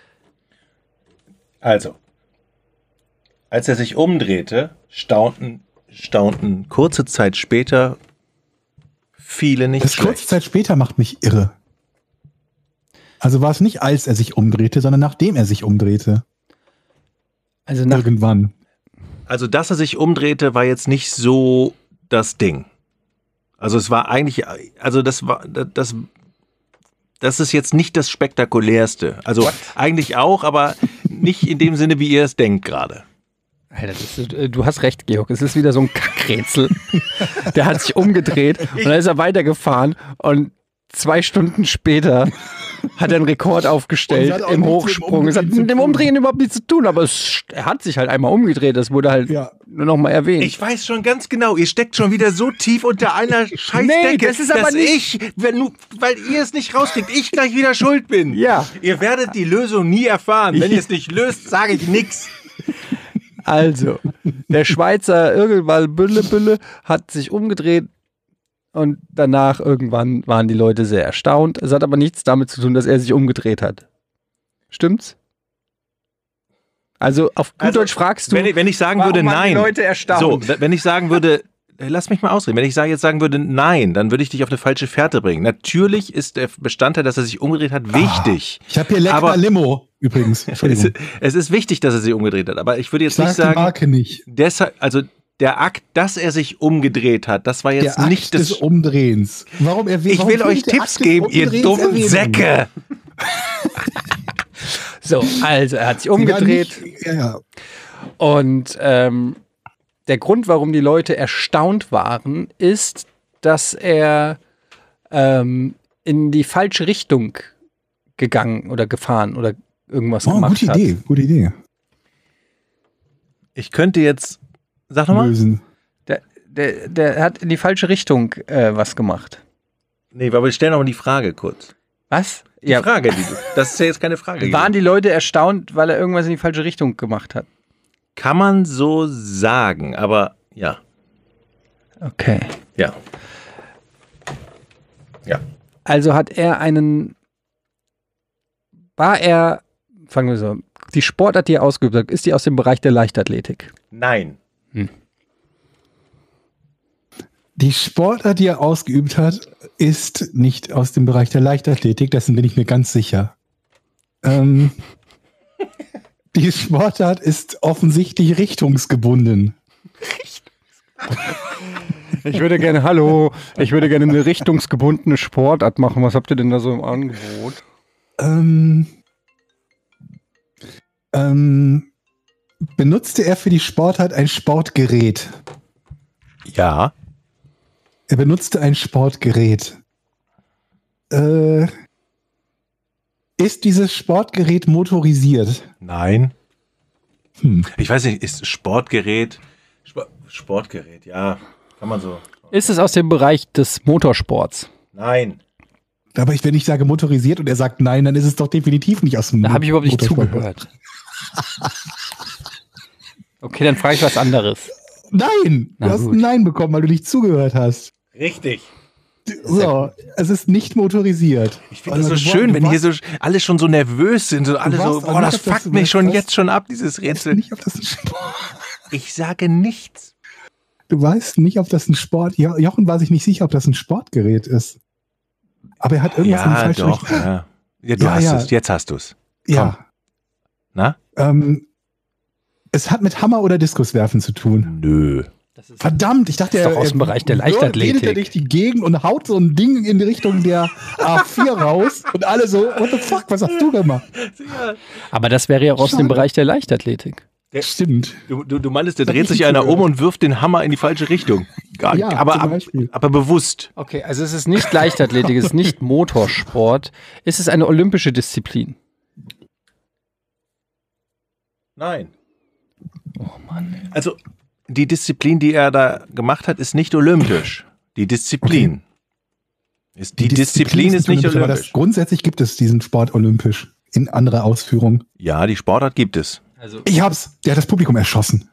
Also, als er sich umdrehte, staunten, staunten kurze Zeit später viele nicht Das kurze schlecht. Zeit später macht mich irre. Also war es nicht, als er sich umdrehte, sondern nachdem er sich umdrehte. Also nach, Irgendwann. Also, dass er sich umdrehte, war jetzt nicht so das Ding. Also es war eigentlich, also das war, das, das ist jetzt nicht das Spektakulärste. Also eigentlich auch, aber nicht in dem Sinne, wie ihr es denkt gerade. Alter, das ist, äh, du hast recht, Georg. Es ist wieder so ein Kackrätsel. Der hat sich umgedreht und dann ist er weitergefahren und zwei Stunden später hat er einen Rekord aufgestellt hat auch im nichts mit dem Hochsprung. Es hat Umdrehen zu mit dem tun. Umdrehen überhaupt nichts zu tun, aber es, er hat sich halt einmal umgedreht. Das wurde halt Ja. nur noch mal erwähnt. Ich weiß schon ganz genau, ihr steckt schon wieder so tief unter einer Scheißdecke, Nee, das ist aber dass nicht- ich, wenn du, weil ihr es nicht rauskriegt, ich gleich wieder schuld bin. Ja. Ihr werdet die Lösung nie erfahren. Wenn ihr es nicht löst, sage ich nichts. Also, der Schweizer irgendwann Bülle Bülle hat sich umgedreht und danach irgendwann waren die Leute sehr erstaunt. Es hat aber nichts damit zu tun, dass er sich umgedreht hat. Stimmt's? Also auf gut Also, Deutsch fragst du, Wenn ich, wenn ich sagen warum würde, waren die nein. Leute erstaunt? So, wenn ich sagen würde, äh, lass mich mal ausreden. Wenn ich sage, jetzt sagen würde, nein, dann würde ich dich auf eine falsche Fährte bringen. Natürlich ist der Bestandteil, dass er sich umgedreht hat, wichtig. Ich habe hier lecker Aber- Limo übrigens. Es, Entschuldigung. es ist wichtig, dass er sich umgedreht hat. Aber ich würde jetzt Sag nicht die sagen, Marke nicht. deshalb, also der Akt, dass er sich umgedreht hat, das war jetzt Der Akt nicht des das. Umdrehens. Warum erwähnt? Ich will euch Tipps geben, ihr dummen Säcke. So, also er hat sich umgedreht. Ja, ja. Und ähm, der Grund, warum die Leute erstaunt waren, ist, dass er ähm, in die falsche Richtung gegangen oder gefahren oder irgendwas Oh, gemacht gute hat. Idee, gute Idee. Ich könnte jetzt, sag nochmal. Lösen. Der, der, der hat in die falsche Richtung äh, was gemacht. Nee, aber wir stellen noch mal die Frage kurz. Was? Die Frage, die du, das ist ja jetzt keine Frage. Waren die Leute erstaunt, weil er irgendwas in die falsche Richtung gemacht hat? Kann man so sagen, aber ja. Okay. Ja. Ja. Also hat er einen, war er, fangen wir so, die Sportart, die er ausgeübt hat, ist die aus dem Bereich der Leichtathletik? Nein. Die Sportart, die er ausgeübt hat, ist nicht aus dem Bereich der Leichtathletik, dessen bin ich mir ganz sicher. Ähm, die Sportart ist offensichtlich richtungsgebunden. Ich würde gerne, hallo, ich würde gerne eine richtungsgebundene Sportart machen. Was habt ihr denn da so im Angebot? Ähm, ähm, benutzte er für die Sportart ein Sportgerät? Ja. Er benutzte ein Sportgerät. Äh, ist dieses Sportgerät motorisiert? Nein. Hm. Ich weiß nicht, ist Sportgerät. Sp- Sportgerät, ja. Kann man so. Ist es aus dem Bereich des Motorsports? Nein. Aber ich, wenn ich sage motorisiert und er sagt nein, dann ist es doch definitiv nicht aus dem Da habe ich überhaupt nicht Motorsport. zugehört. Okay, dann frage ich was anderes. Nein, Na du hast gut. ein Nein bekommen, weil du nicht zugehört hast. Richtig. So, es ist nicht motorisiert. Ich finde das so schön, wenn hier so alle schon so nervös sind. So alle so, warst boah, auch das nicht, dass fuckt du mich schon weißt, jetzt schon ab, dieses Rätsel. Nicht, ob das ein Sport, Ich sage nichts. du weißt nicht, ob das ein Sport. Jo- Jochen war sich nicht sicher, ob das ein Sportgerät ist. Aber er hat irgendwas in die Ja, falsche doch. Richtung. Ja. Ja, du Ja, hast ja. es. Jetzt hast du es. Ja. Na? Ähm, es hat mit Hammer oder Diskuswerfen zu tun. Nö. Verdammt, ich dachte, Das ist er doch aus dem Bereich der Leichtathletik. redet er durch die Gegend und haut so ein Ding in die Richtung der A vier raus und alle so, what the fuck, was hast du gemacht? Aber das wäre ja auch aus dem Schade. Bereich der Leichtathletik. Stimmt. Du, du, du meinst, da Das dreht hab sich ich einer zugehört. um und wirft den Hammer in die falsche Richtung. Gar, Ja, aber, zum ab, Beispiel. aber bewusst. Okay, also es ist nicht Leichtathletik, es ist nicht Motorsport. Ist es eine olympische Disziplin? Nein. Oh Mann. Also, die Disziplin, die er da gemacht hat, ist nicht olympisch. Die Disziplin. Ist, die, Disziplin, ist nicht aber olympisch. das, grundsätzlich gibt es diesen Sport olympisch in anderer Ausführung. Ja, die Sportart gibt es. Also Ich hab's, der hat das Publikum erschossen.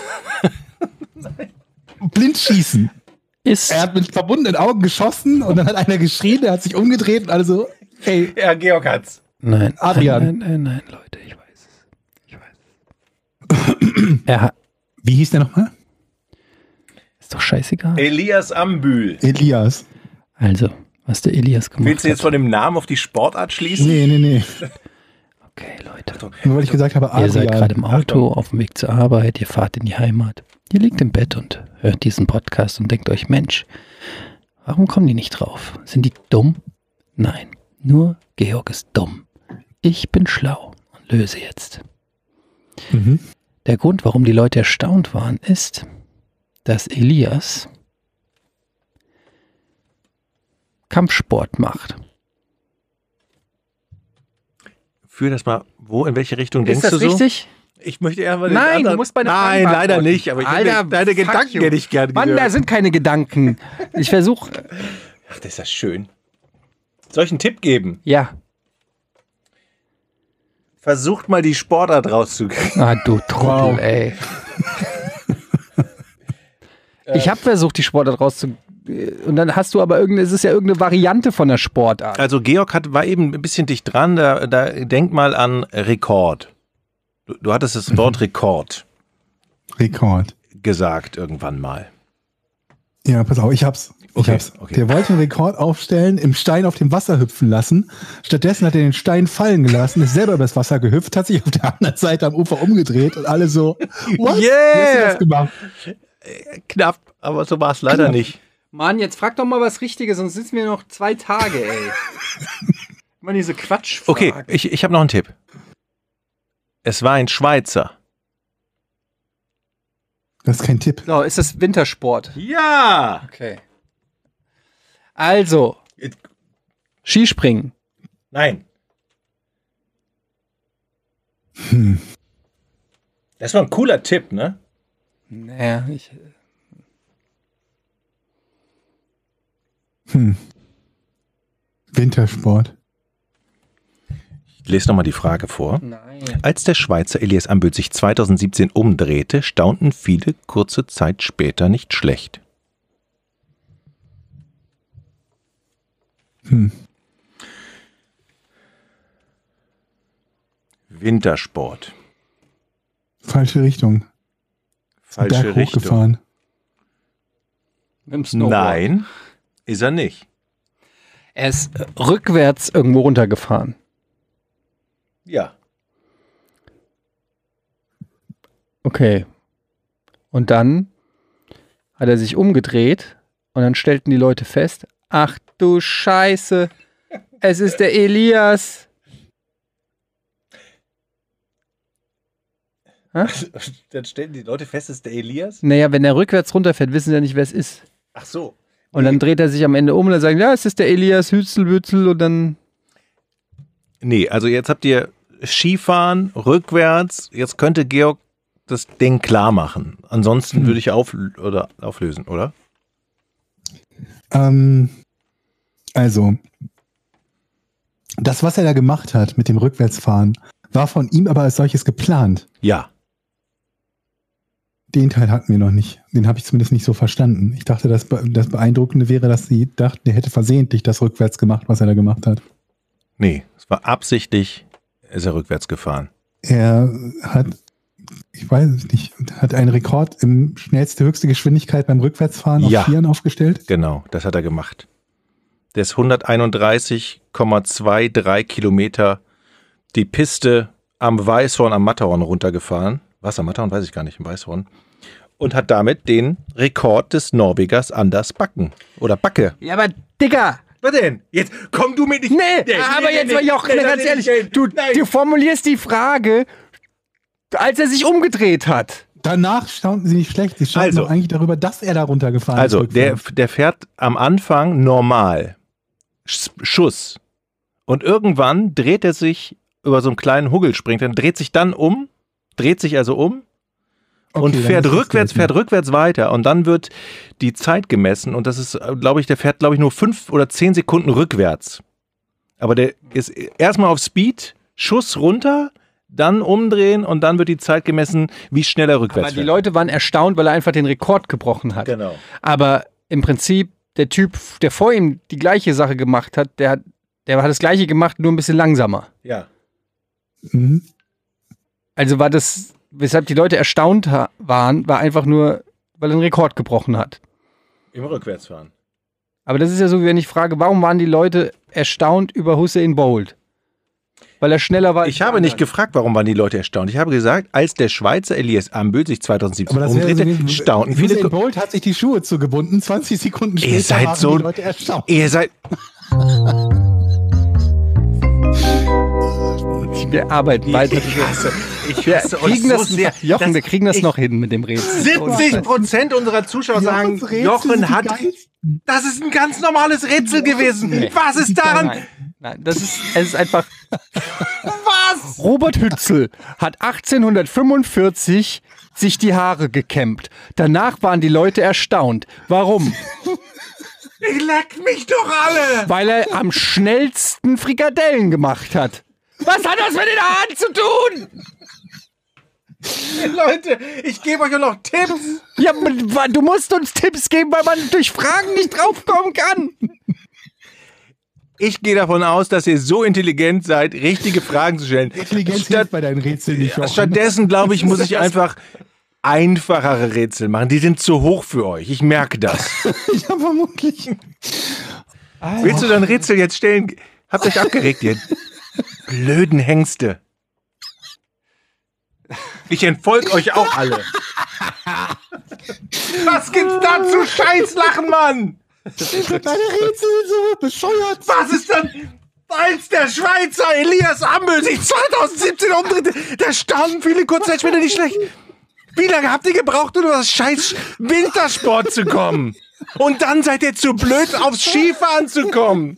Blindschießen. ist, Er hat mit verbundenen Augen geschossen und dann hat einer geschrien, der hat sich umgedreht und alle so, hey, Ja, Georg hat's. nein, Adrian. Nein, nein, nein, nein, Leute, ich weiß es. Ich weiß es. Er hat, wie hieß der nochmal? ist doch scheißegal. Elias Ambühl. Elias. Also, was der Elias gemacht Willst du jetzt hat. von dem Namen auf die Sportart schließen? Nee, nee, nee. Okay, Leute. Nur weil ich gesagt habe, Ihr seid gerade Adrian. im Auto, auf dem Weg zur Arbeit, ihr fahrt in die Heimat. Ihr liegt im Bett und hört diesen Podcast und denkt euch, Mensch, warum kommen die nicht drauf? Sind die dumm? Nein, nur Georg ist dumm. Ich bin schlau und löse jetzt. Mhm. Der Grund, warum die Leute erstaunt waren, ist, dass Elias Kampfsport macht. Führ das mal, wo, in welche Richtung Ist denkst das du so? richtig? Ich möchte eher mal den Nein, anderen. du musst meine Nein, Fragen leider beantworten. nicht, aber ich Alter, hätte deine fuck Gedanken you. hätte ich gerne Mann, gehört. da sind keine Gedanken. Ich versuche. Ach, das ist ja schön. Soll ich einen Tipp geben? Ja. Versucht mal die Sportart rauszukriegen. Ah, du Trottel, ey. Ich habe versucht, die Sportart rauszukriegen. Und dann hast du aber irgendeine, es ist ja irgendeine Variante von der Sportart. Also Georg hat, war eben ein bisschen dicht dran, da, da denk mal an Rekord. Du, du hattest das Wort Rekord Rekord. gesagt irgendwann mal. Ja, pass auf, ich hab's. Ich Okay, hab's. okay. Der wollte einen Rekord aufstellen, im Stein auf dem Wasser hüpfen lassen. Stattdessen hat er den Stein fallen gelassen, ist selber übers Wasser gehüpft, hat sich auf der anderen Seite am Ufer umgedreht und alle so, what? Yeah! Wie hast du das gemacht? Knapp, aber so war es leider Knapp. nicht. Mann, jetzt frag doch mal was Richtiges, sonst sitzen wir noch zwei Tage, ey. Immer diese Quatsch. Okay, ich, ich habe noch einen Tipp. Es war ein Schweizer. Das ist kein Tipp. So, ist das Wintersport? Ja! Okay. Also, Skispringen. Nein. Hm. Das war ein cooler Tipp, ne? Naja, ich. Hm. Wintersport. Ich lese nochmal die Frage vor. Nein. Als der Schweizer Elias Ambühl sich zweitausendsiebzehn umdrehte, staunten viele kurze Zeit später nicht schlecht. Hm. Wintersport. Falsche Richtung. Falsche Berg Richtung. hochgefahren. Mit dem Snowboard. Nein, ist er nicht. Er ist äh, rückwärts irgendwo runtergefahren. Ja. Okay. Und dann hat er sich umgedreht und dann stellten die Leute fest, ach du Scheiße, es ist der Elias. Dann stellen die Leute fest, es ist der Elias? Naja, wenn er rückwärts runterfährt, wissen sie ja nicht, wer es ist. Ach so. Und dann dreht er sich am Ende um und dann sagen, ja, es ist der Elias Hützelbützel und dann... Nee, also jetzt habt ihr Skifahren, rückwärts. Jetzt könnte Georg das Ding klar machen. Ansonsten Hm. würde ich auf, oder auflösen, oder? Ähm, also, das, was er da gemacht hat mit dem Rückwärtsfahren, war von ihm aber als solches geplant. Ja. Den Teil hatten wir noch nicht. Den habe ich zumindest nicht so verstanden. Ich dachte, das, Be- das Beeindruckende wäre, dass sie dachten, er hätte versehentlich das rückwärts gemacht, was er da gemacht hat. Nee, es war absichtlich, ist er rückwärts gefahren. Er hat, ich weiß es nicht, hat einen Rekord im schnellste, höchste Geschwindigkeit beim Rückwärtsfahren auf Ja. Vieren aufgestellt. Genau, das hat er gemacht. Der ist hunderteinunddreißig Komma dreiundzwanzig Kilometer die Piste am Weißhorn am Matterhorn runtergefahren. Was am Matterhorn, weiß ich gar nicht, im Weißhorn. Und hat damit den Rekord des Norwegers Anders Backen. Oder Backe. Ja, aber Digga! Was denn? Jetzt komm du mit nicht. Nee, aber jetzt mal Jochen, ganz ehrlich, du, du formulierst die Frage, als er sich umgedreht hat. Danach staunten sie nicht schlecht. Sie staunten Also. doch eigentlich darüber, dass er da runtergefahren Also, ist. der, rückwärts. der fährt am Anfang normal. Sch- Schuss. Und irgendwann dreht er sich über so einen kleinen Huggel, springt, dann dreht sich dann um, dreht sich also um und Okay, dann fährt ist das rückwärts, gelten. fährt rückwärts weiter. Und dann wird die Zeit gemessen und das ist, glaube ich, der fährt, glaube ich, nur fünf oder zehn Sekunden rückwärts. Aber der ist erstmal auf Speed, Schuss runter, dann umdrehen und dann wird die Zeit gemessen, wie schnell er rückwärts Aber die fährt. Leute waren erstaunt, weil er einfach den Rekord gebrochen hat. Genau. Aber im Prinzip, der Typ, der vor ihm die gleiche Sache gemacht hat, der hat, der hat das gleiche gemacht, nur ein bisschen langsamer. Ja. Mhm. Also war das, weshalb die Leute erstaunt ha- waren, war einfach nur, weil er einen Rekord gebrochen hat. Im Rückwärtsfahren. Aber das ist ja so, wie wenn ich frage, warum waren die Leute erstaunt über Hussein Bolt? Weil er schneller war. als Ich die habe nicht anderen. gefragt, warum waren die Leute erstaunt. Ich habe gesagt, als der Schweizer Elias Ambühl sich zweitausendsiebzehn Aber das wäre umdrehte, so gewesen, staunten viele. Usain Bolt hat sich die Schuhe zugebunden, zwanzig Sekunden später Ihr seid waren so- die Leute erstaunt. Ihr seid. Wir arbeiten weiter. Ich hasse, ich Wir hasse euch kriegen so das, sehr. Jochen, wir kriegen das ich- noch hin mit dem Rätsel. siebzig Prozent unserer Zuschauer sagen, Jochens Rätsel sind Jochen die hat, geilsten. Das ist ein ganz normales Rätsel gewesen. Nee. Was ist daran? Nein, nein, das ist, es ist einfach. Was? Robert Hützel hat achtzehnhundertfünfundvierzig sich die Haare gekämmt. Danach waren die Leute erstaunt. Warum? Ich leck mich doch alle. Weil er am schnellsten Frikadellen gemacht hat. Was hat das mit den Haaren zu tun? Leute, ich gebe euch ja noch Tipps. Ja, du musst uns Tipps geben, weil man durch Fragen nicht draufkommen kann. Ich gehe davon aus, dass ihr so intelligent seid, richtige Fragen zu stellen. Intelligenz Statt, hilft bei deinen Rätseln nicht. Jochen. stattdessen, glaube ich, muss ich einfach einfachere Rätsel machen. Die sind zu hoch für euch. Ich merke das. Ja, vermutlich. Willst du dein Rätsel jetzt stellen? Habt euch abgeregt, ihr blöden Hengste. Ich entfolge euch auch alle. Was gibt's da zu Scheißlachen, Mann? Deine Rätsel sind so bescheuert. Was ist denn, als der Schweizer Elias Ambel sich zweitausendsiebzehn umdrehte? Da standen viele Kurzzeitspieler nicht schlecht. Wie lange habt ihr gebraucht, um über das scheiß Wintersport zu kommen? Und dann seid ihr zu blöd, aufs Skifahren zu kommen.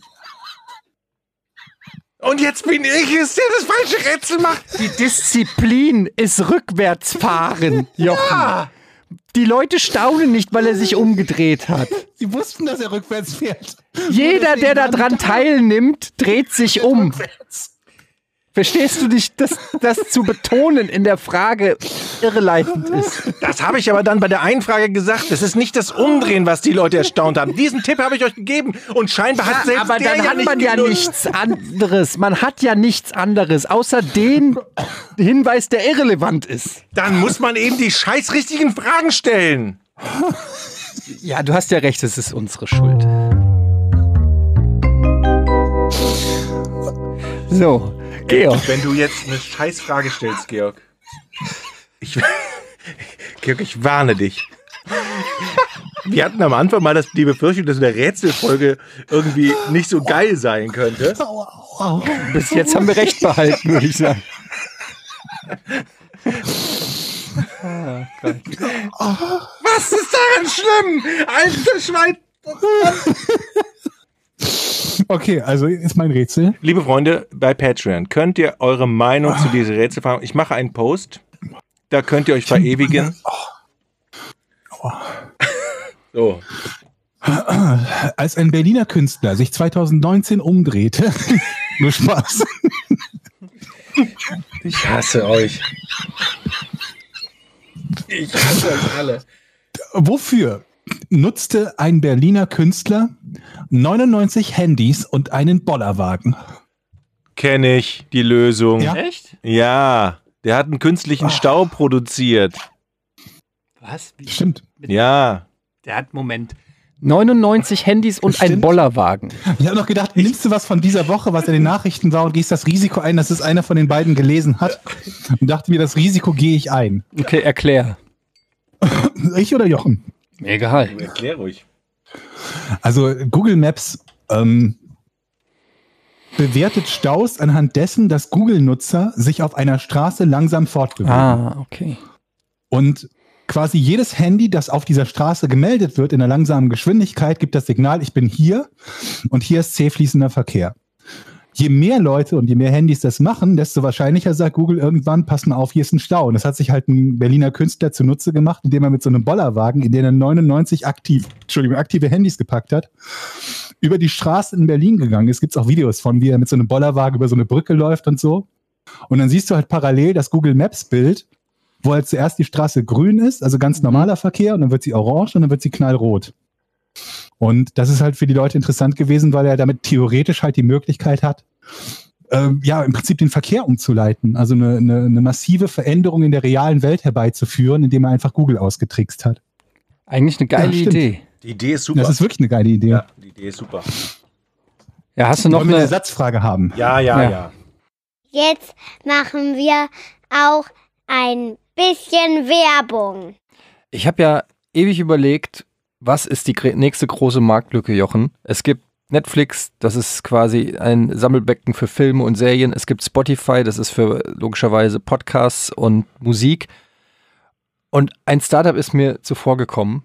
Und jetzt bin ich es, der das falsche Rätsel macht. Die Disziplin ist Rückwärtsfahren, Jochen. Ja. Die Leute staunen nicht, weil er sich umgedreht hat. Sie wussten, dass er rückwärts fährt. Jeder, der daran teilnimmt, dreht sich um. Verstehst du dich, dass das zu betonen in der Frage irreleitend ist? Das habe ich aber dann bei der einen Frage gesagt. Das ist nicht das Umdrehen, was die Leute erstaunt haben. Diesen Tipp habe ich euch gegeben und scheinbar hat selbst Aber der dann ja hat nicht man ja genutzt. nichts anderes. Man hat ja nichts anderes, außer den Hinweis, der irrelevant ist. Dann muss man eben die scheiß richtigen Fragen stellen. Ja, du hast ja recht, es ist unsere Schuld. So, Georg. Wenn du jetzt eine Scheißfrage stellst, Georg. Ich, Georg, ich warne dich. Wir hatten am Anfang mal das, die Befürchtung, dass eine Rätselfolge irgendwie nicht so geil sein könnte. Bis jetzt haben wir recht behalten, würde ich sagen. Was ist daran schlimm? Alter Schwein. Okay, also ist mein Rätsel. Liebe Freunde, bei Patreon könnt ihr eure Meinung zu dieser Rätselfrage. Ich mache einen Post. Da könnt ihr euch verewigen. So. Als ein Berliner Künstler sich zweitausendneunzehn umdrehte, nur Spaß. Ich hasse euch. Ich hasse euch alle. Wofür nutzte ein Berliner Künstler neunundneunzig Handys und einen Bollerwagen? Kenne ich die Lösung. Ja? Echt? Ja, der hat einen künstlichen Stau produziert. Was? Wie? Stimmt. Ja. Der hat, Moment. neunundneunzig Handys und ein Stimmt. Bollerwagen. Ich habe noch gedacht, nimmst du was von dieser Woche, was in den Nachrichten war, und gehst das Risiko ein, dass es einer von den beiden gelesen hat, und dachte mir, das Risiko gehe ich ein. Okay, erklär. Ich oder Jochen? Mir egal. Erklär ruhig. Also Google Maps ähm, bewertet Staus anhand dessen, dass Google-Nutzer sich auf einer Straße langsam fortbewegen. Ah, okay. Und quasi jedes Handy, das auf dieser Straße gemeldet wird in einer langsamen Geschwindigkeit, gibt das Signal, ich bin hier und hier ist zäh fließender Verkehr. Je mehr Leute und je mehr Handys das machen, desto wahrscheinlicher sagt Google irgendwann, pass mal auf, hier ist ein Stau. Und das hat sich halt ein Berliner Künstler zunutze gemacht, indem er mit so einem Bollerwagen, in den er neunundneunzig aktiv, Entschuldigung, aktive Handys gepackt hat, über die Straße in Berlin gegangen ist. Gibt es auch Videos von, wie er mit so einem Bollerwagen über so eine Brücke läuft und so. Und dann siehst du halt parallel das Google Maps Bild, wo halt zuerst die Straße grün ist, also ganz normaler Verkehr, und dann wird sie orange und dann wird sie knallrot. Und das ist halt für die Leute interessant gewesen, weil er damit theoretisch halt die Möglichkeit hat, ähm, ja, im Prinzip den Verkehr umzuleiten. Also eine, eine, eine massive Veränderung in der realen Welt herbeizuführen, indem er einfach Google ausgetrickst hat. Eigentlich eine geile Ja, stimmt. Idee. Die Idee ist super. Das ist wirklich eine geile Idee. ja, die Idee ist super. Ja, hast du noch Wollen wir eine eine... Ersatzfrage haben? Ja, ja, Ja. ja. Jetzt machen wir auch ein bisschen Werbung. Ich habe ja ewig überlegt, was ist die gr- nächste große Marktlücke, Jochen? Es gibt Netflix, das ist quasi ein Sammelbecken für Filme und Serien. Es gibt Spotify, das ist für logischerweise Podcasts und Musik. Und ein Startup ist mir zuvor gekommen,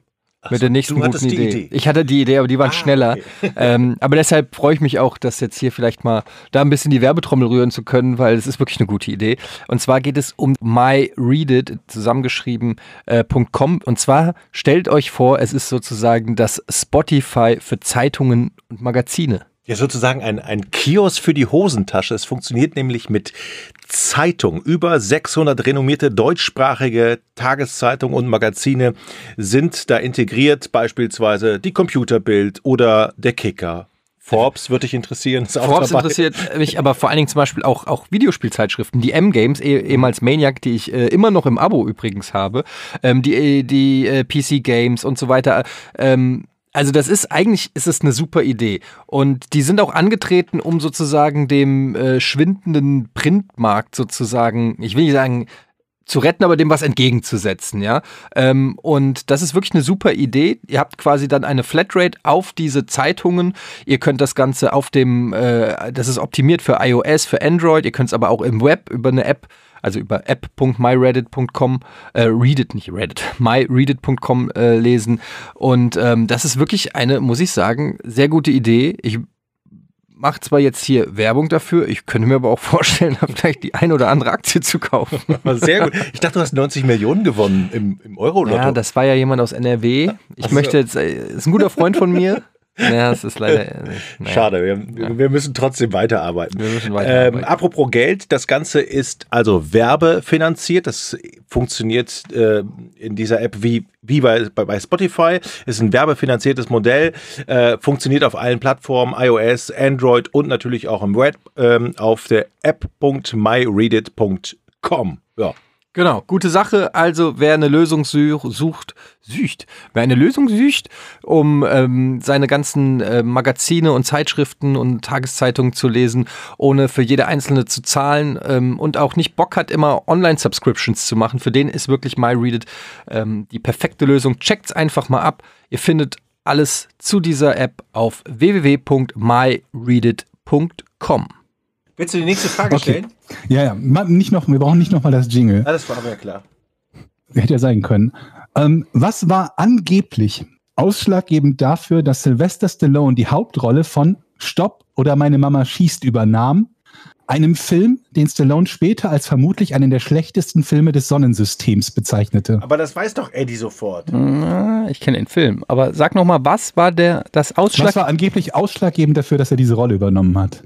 mit der nächsten du guten hattest die Idee. Idee. Ich hatte die Idee, aber die waren Ah, schneller. okay. Ähm, aber deshalb freue ich mich auch, dass jetzt hier vielleicht mal da ein bisschen die Werbetrommel rühren zu können, weil es ist wirklich eine gute Idee. Und zwar geht es um myreadit, zusammengeschrieben, äh, .com. Und zwar stellt euch vor, es ist sozusagen das Spotify für Zeitungen und Magazine. Ja, sozusagen ein, ein Kiosk für die Hosentasche. Es funktioniert nämlich mit Zeitung. Über sechshundert renommierte deutschsprachige Tageszeitungen und Magazine sind da integriert, beispielsweise die Computerbild oder der Kicker. Forbes würde dich interessieren. Ist auch Forbes dabei. interessiert mich aber vor allen Dingen zum Beispiel auch, auch Videospielzeitschriften. Die M-Games, eh, ehemals Maniac, die ich äh, immer noch im Abo übrigens habe, ähm, die, die äh, P C-Games und so weiter. Ähm, Also das ist eigentlich, ist es eine super Idee. Und die sind auch angetreten, um sozusagen dem äh, schwindenden Printmarkt sozusagen, ich will nicht sagen, zu retten, aber dem was entgegenzusetzen, ja. Ähm, und das ist wirklich eine super Idee. Ihr habt quasi dann eine Flatrate auf diese Zeitungen. Ihr könnt das Ganze auf dem, äh, das ist optimiert für iOS, für Android. Ihr könnt es aber auch im Web über eine App, also über app punkt my reddit punkt com, äh, Reddit, nicht Reddit, my reddit punkt com äh, lesen. Und ähm, das ist wirklich eine, muss ich sagen, sehr gute Idee. Ich mache zwar jetzt hier Werbung dafür, ich könnte mir aber auch vorstellen, da vielleicht die ein oder andere Aktie zu kaufen. Sehr gut. Ich dachte, du hast neunzig Millionen gewonnen im, im Euro-Lotto. Ja, das war ja jemand aus N R W. Ich Ach so. möchte jetzt, äh, ist ein guter Freund von mir. Ja, es ist leider nicht. Naja. Schade, wir, Ja. wir müssen trotzdem weiterarbeiten. Wir müssen weiterarbeiten. Ähm, apropos Geld, das Ganze ist also werbefinanziert. Das funktioniert äh, in dieser App wie, wie bei, bei, bei Spotify. Ist ein werbefinanziertes Modell, äh, funktioniert auf allen Plattformen, iOS, Android und natürlich auch im Web ähm, auf der app punkt my readit punkt com. Ja. Genau, gute Sache. Also wer eine Lösung such, sucht, sucht, wer eine Lösung sucht, um ähm, seine ganzen äh, Magazine und Zeitschriften und Tageszeitungen zu lesen, ohne für jede einzelne zu zahlen ähm, und auch nicht Bock hat, immer Online-Subscriptions zu machen, für den ist wirklich MyReadit ähm, die perfekte Lösung. Checkt's einfach mal ab. Ihr findet alles zu dieser App auf w w w punkt my readit punkt com. Willst du die nächste Frage Okay. stellen? Ja, ja, ma- nicht noch, wir brauchen nicht nochmal das Jingle. Alles war mir klar. Hätte ja sein können. Ähm, was war angeblich ausschlaggebend dafür, dass Sylvester Stallone die Hauptrolle von Stopp oder Meine Mama schießt übernahm? Einem Film, den Stallone später als vermutlich einen der schlechtesten Filme des Sonnensystems bezeichnete. Aber das weiß doch Eddie sofort. Na, ich kenne den Film. Aber sag noch mal, was war der das Ausschlag? Was war angeblich ausschlaggebend dafür, dass er diese Rolle übernommen hat?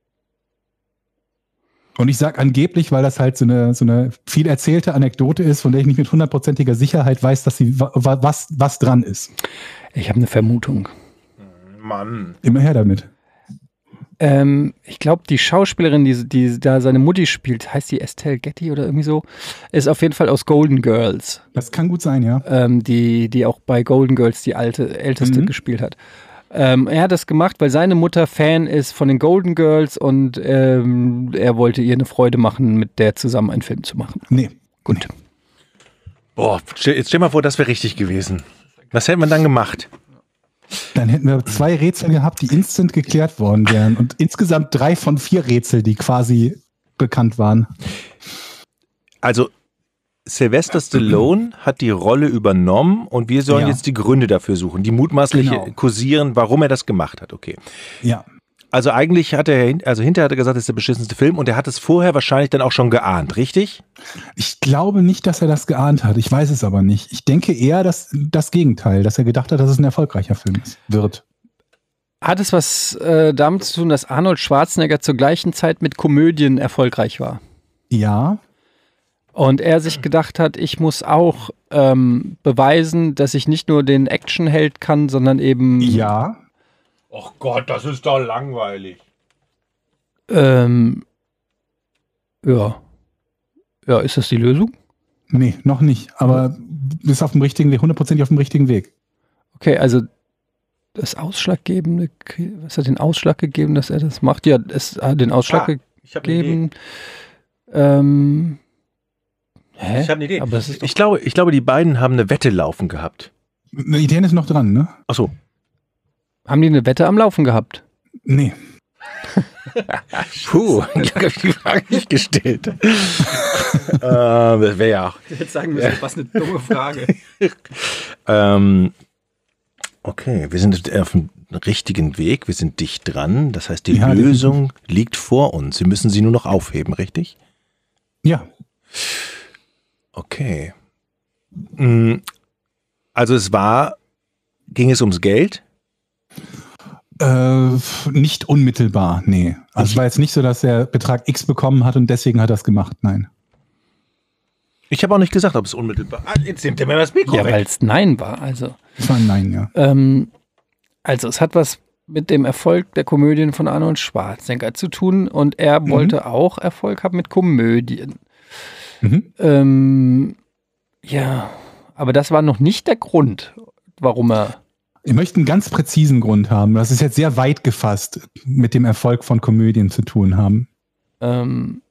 Und ich sage angeblich, weil das halt so eine, so eine viel erzählte Anekdote ist, von der ich nicht mit hundertprozentiger Sicherheit weiß, dass sie wa- wa- was, was dran ist. Ich habe eine Vermutung. Mann. Immer her damit. Ähm, ich glaube, die Schauspielerin, die, die da seine Mutti spielt, heißt die Estelle Getty oder irgendwie so, ist auf jeden Fall aus Golden Girls, Das kann gut sein, ja. ähm, die, die auch bei Golden Girls die alte, älteste Mhm. gespielt hat. Ähm, er hat das gemacht, weil seine Mutter Fan ist von den Golden Girls und ähm, er wollte ihr eine Freude machen, mit der zusammen einen Film zu machen. Nee. Gut. Boah, stell, jetzt stell mal vor, das wäre richtig gewesen. Was hätte man dann gemacht? Dann hätten wir zwei Rätsel gehabt, die instant geklärt worden wären. Und insgesamt drei von vier Rätsel, die quasi bekannt waren. Also, Sylvester Stallone hat die Rolle übernommen und wir sollen Ja. jetzt die Gründe dafür suchen, die mutmaßlich Genau. kursieren, warum er das gemacht hat. Okay. Ja. Also eigentlich hat er, also hinterher hat er gesagt, das ist der beschissenste Film und er hat es vorher wahrscheinlich dann auch schon geahnt, richtig? Ich glaube nicht, dass er das geahnt hat. Ich weiß es aber nicht. Ich denke eher, dass das Gegenteil, dass er gedacht hat, dass es ein erfolgreicher Film ist, wird. Hat es was äh, damit zu tun, dass Arnold Schwarzenegger zur gleichen Zeit mit Komödien erfolgreich war? Ja. Und er sich gedacht hat, ich muss auch ähm, beweisen, dass ich nicht nur den Actionheld kann, sondern eben Ja. Ach Gott, das ist doch langweilig. ähm, ja. Ja, ist das die Lösung? Nee, noch nicht. Aber ist auf dem richtigen Weg, hundertprozentig auf dem richtigen Weg. Okay, also das Ausschlaggebende, was hat den Ausschlag gegeben, dass er das macht? Ja, es hat den Ausschlag Ah, ich habe eine Idee. gegeben. Ähm, hä? Ich habe eine Idee. Aber das ist doch, Ich glaube, ich glaube, die beiden haben eine Wette laufen gehabt. Eine Idee ist noch dran, ne? Ach so. haben die eine Wette am Laufen gehabt? Nee. Puh, ich habe die Frage nicht gestellt. äh, das wäre ja auch. Jetzt sagen wir, was eine dumme Frage. Ähm, Okay, wir sind auf dem richtigen Weg, wir sind dicht dran. Das heißt, die Ja, Lösung liegt vor uns. Sie müssen sie nur noch aufheben, richtig? Ja. Okay. Mm, Also es war, ging es ums Geld? Äh, nicht unmittelbar, nee. Also es war jetzt nicht so, dass er Betrag X bekommen hat und deswegen hat er es gemacht, nein. Ich habe auch nicht gesagt, ob es unmittelbar. Ah, jetzt nimmt er mir das Mikro Ja, weg. weil es Nein war. Also, Das war ein Nein, ja. ähm, also es hat was mit dem Erfolg der Komödien von Arnold Schwarzenegger zu tun und er Mhm. wollte auch Erfolg haben mit Komödien. Mhm. Ähm, ja, aber das war noch nicht der Grund, warum er. Ich möchte einen ganz präzisen Grund haben. Das ist jetzt sehr weit gefasst mit dem Erfolg von Komödien zu tun haben. Ähm,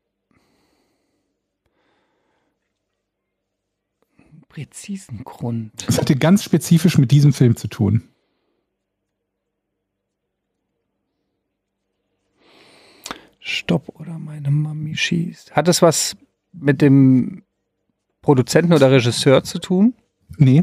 präzisen Grund. Es hatte ganz spezifisch mit diesem Film zu tun. Stopp oder meine Mami schießt. Hat es was mit dem Produzenten oder Regisseur zu tun? Nee.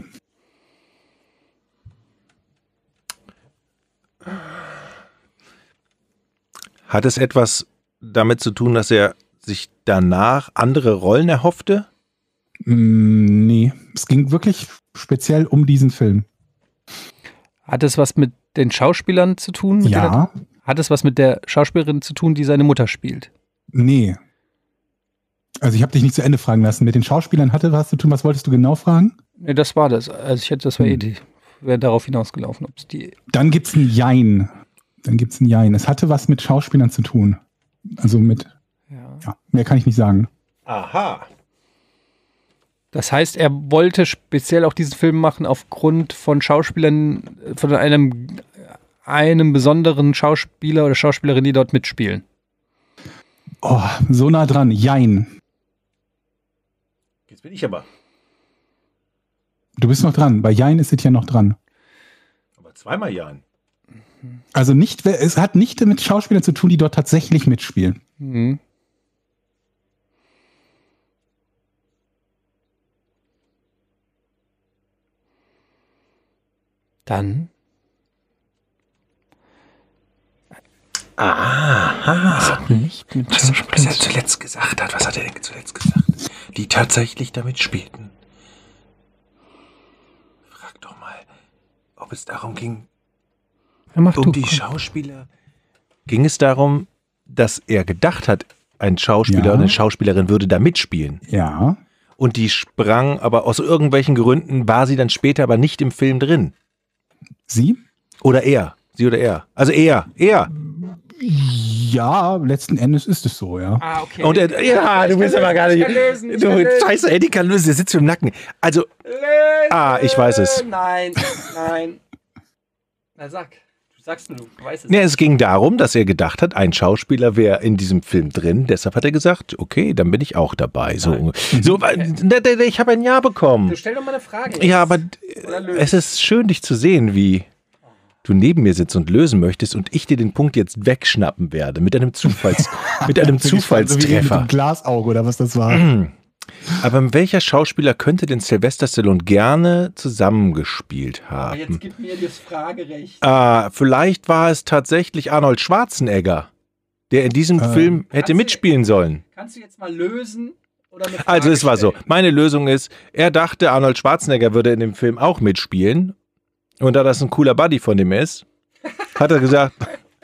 Hat es etwas damit zu tun, dass er sich danach andere Rollen erhoffte? Mm, nee. Es ging wirklich speziell um diesen Film. Hat es was mit den Schauspielern zu tun? Mit Ja. Der, hat es was mit der Schauspielerin zu tun, die seine Mutter spielt? Nee. Also ich habe dich nicht zu Ende fragen lassen. Mit den Schauspielern hatte was zu tun. Was wolltest du genau fragen? Nee, das war das. Also ich hätte, das war eh Hm. die, wäre darauf hinausgelaufen, ob es die. Dann gibt's ein Jein. Dann gibt's ein Jein. Es hatte was mit Schauspielern zu tun. Also mit, Ja. ja, mehr kann ich nicht sagen. Aha. Das heißt, er wollte speziell auch diesen Film machen aufgrund von Schauspielern, von einem, einem besonderen Schauspieler oder Schauspielerin, die dort mitspielen. Oh, so nah dran. Jein. Jetzt bin ich aber. Du bist noch dran. Bei Jein ist es ja noch dran. Aber zweimal Jahren. Also nicht, es hat nicht mit Schauspielern zu tun, die dort tatsächlich mitspielen. Mhm. Dann. Aha. Nicht mit Was, was er zuletzt gesagt hat. Was hat er denn zuletzt gesagt? Die tatsächlich damit spielten. Frag doch mal, ob es darum ging, Ja, mach um du. die Schauspieler. Ging es darum, dass er gedacht hat, ein Schauspieler Ja. oder eine Schauspielerin würde da mitspielen? Ja. Und die sprang, aber aus irgendwelchen Gründen war sie dann später aber nicht im Film drin. Sie? Oder er. Sie oder er. Also er. Er. Ja, letzten Endes ist es so, ja. Ah, okay. Und er, ja, du bist aber gar nicht. Ich kann lösen, ich Du kann lösen. scheiße, Eddie kann lösen, der sitzt mir im Nacken. Also, ah, ich weiß es. Nein, nein. Na sag. Du sagst nur, du weißt es. Ja, es ging darum, dass er gedacht hat, ein Schauspieler wäre in diesem Film drin. Deshalb hat er gesagt, okay, dann bin ich auch dabei. So, so weil- ne, ne, ich habe ein Ja bekommen. Du stell doch mal eine Frage. Ja, aber Oder lösen. es ist schön, dich zu sehen, wie du neben mir sitzt und lösen möchtest und ich dir den Punkt jetzt wegschnappen werde mit einem Zufalls, mit einem So wie mit Zufallstreffer. dem Glasauge oder was das war. Aber welcher Schauspieler könnte denn Sylvester Stallone gerne zusammengespielt haben? gib mir das Fragerecht. Ah, vielleicht war es tatsächlich Arnold Schwarzenegger, der in diesem Äh, Film hätte du- mitspielen sollen. Kannst du jetzt mal lösen? Oder eine Frage Also es war so, stellen? meine Lösung ist, er dachte, Arnold Schwarzenegger würde in dem Film auch mitspielen. Und da das ein cooler Buddy von dem ist, hat er gesagt,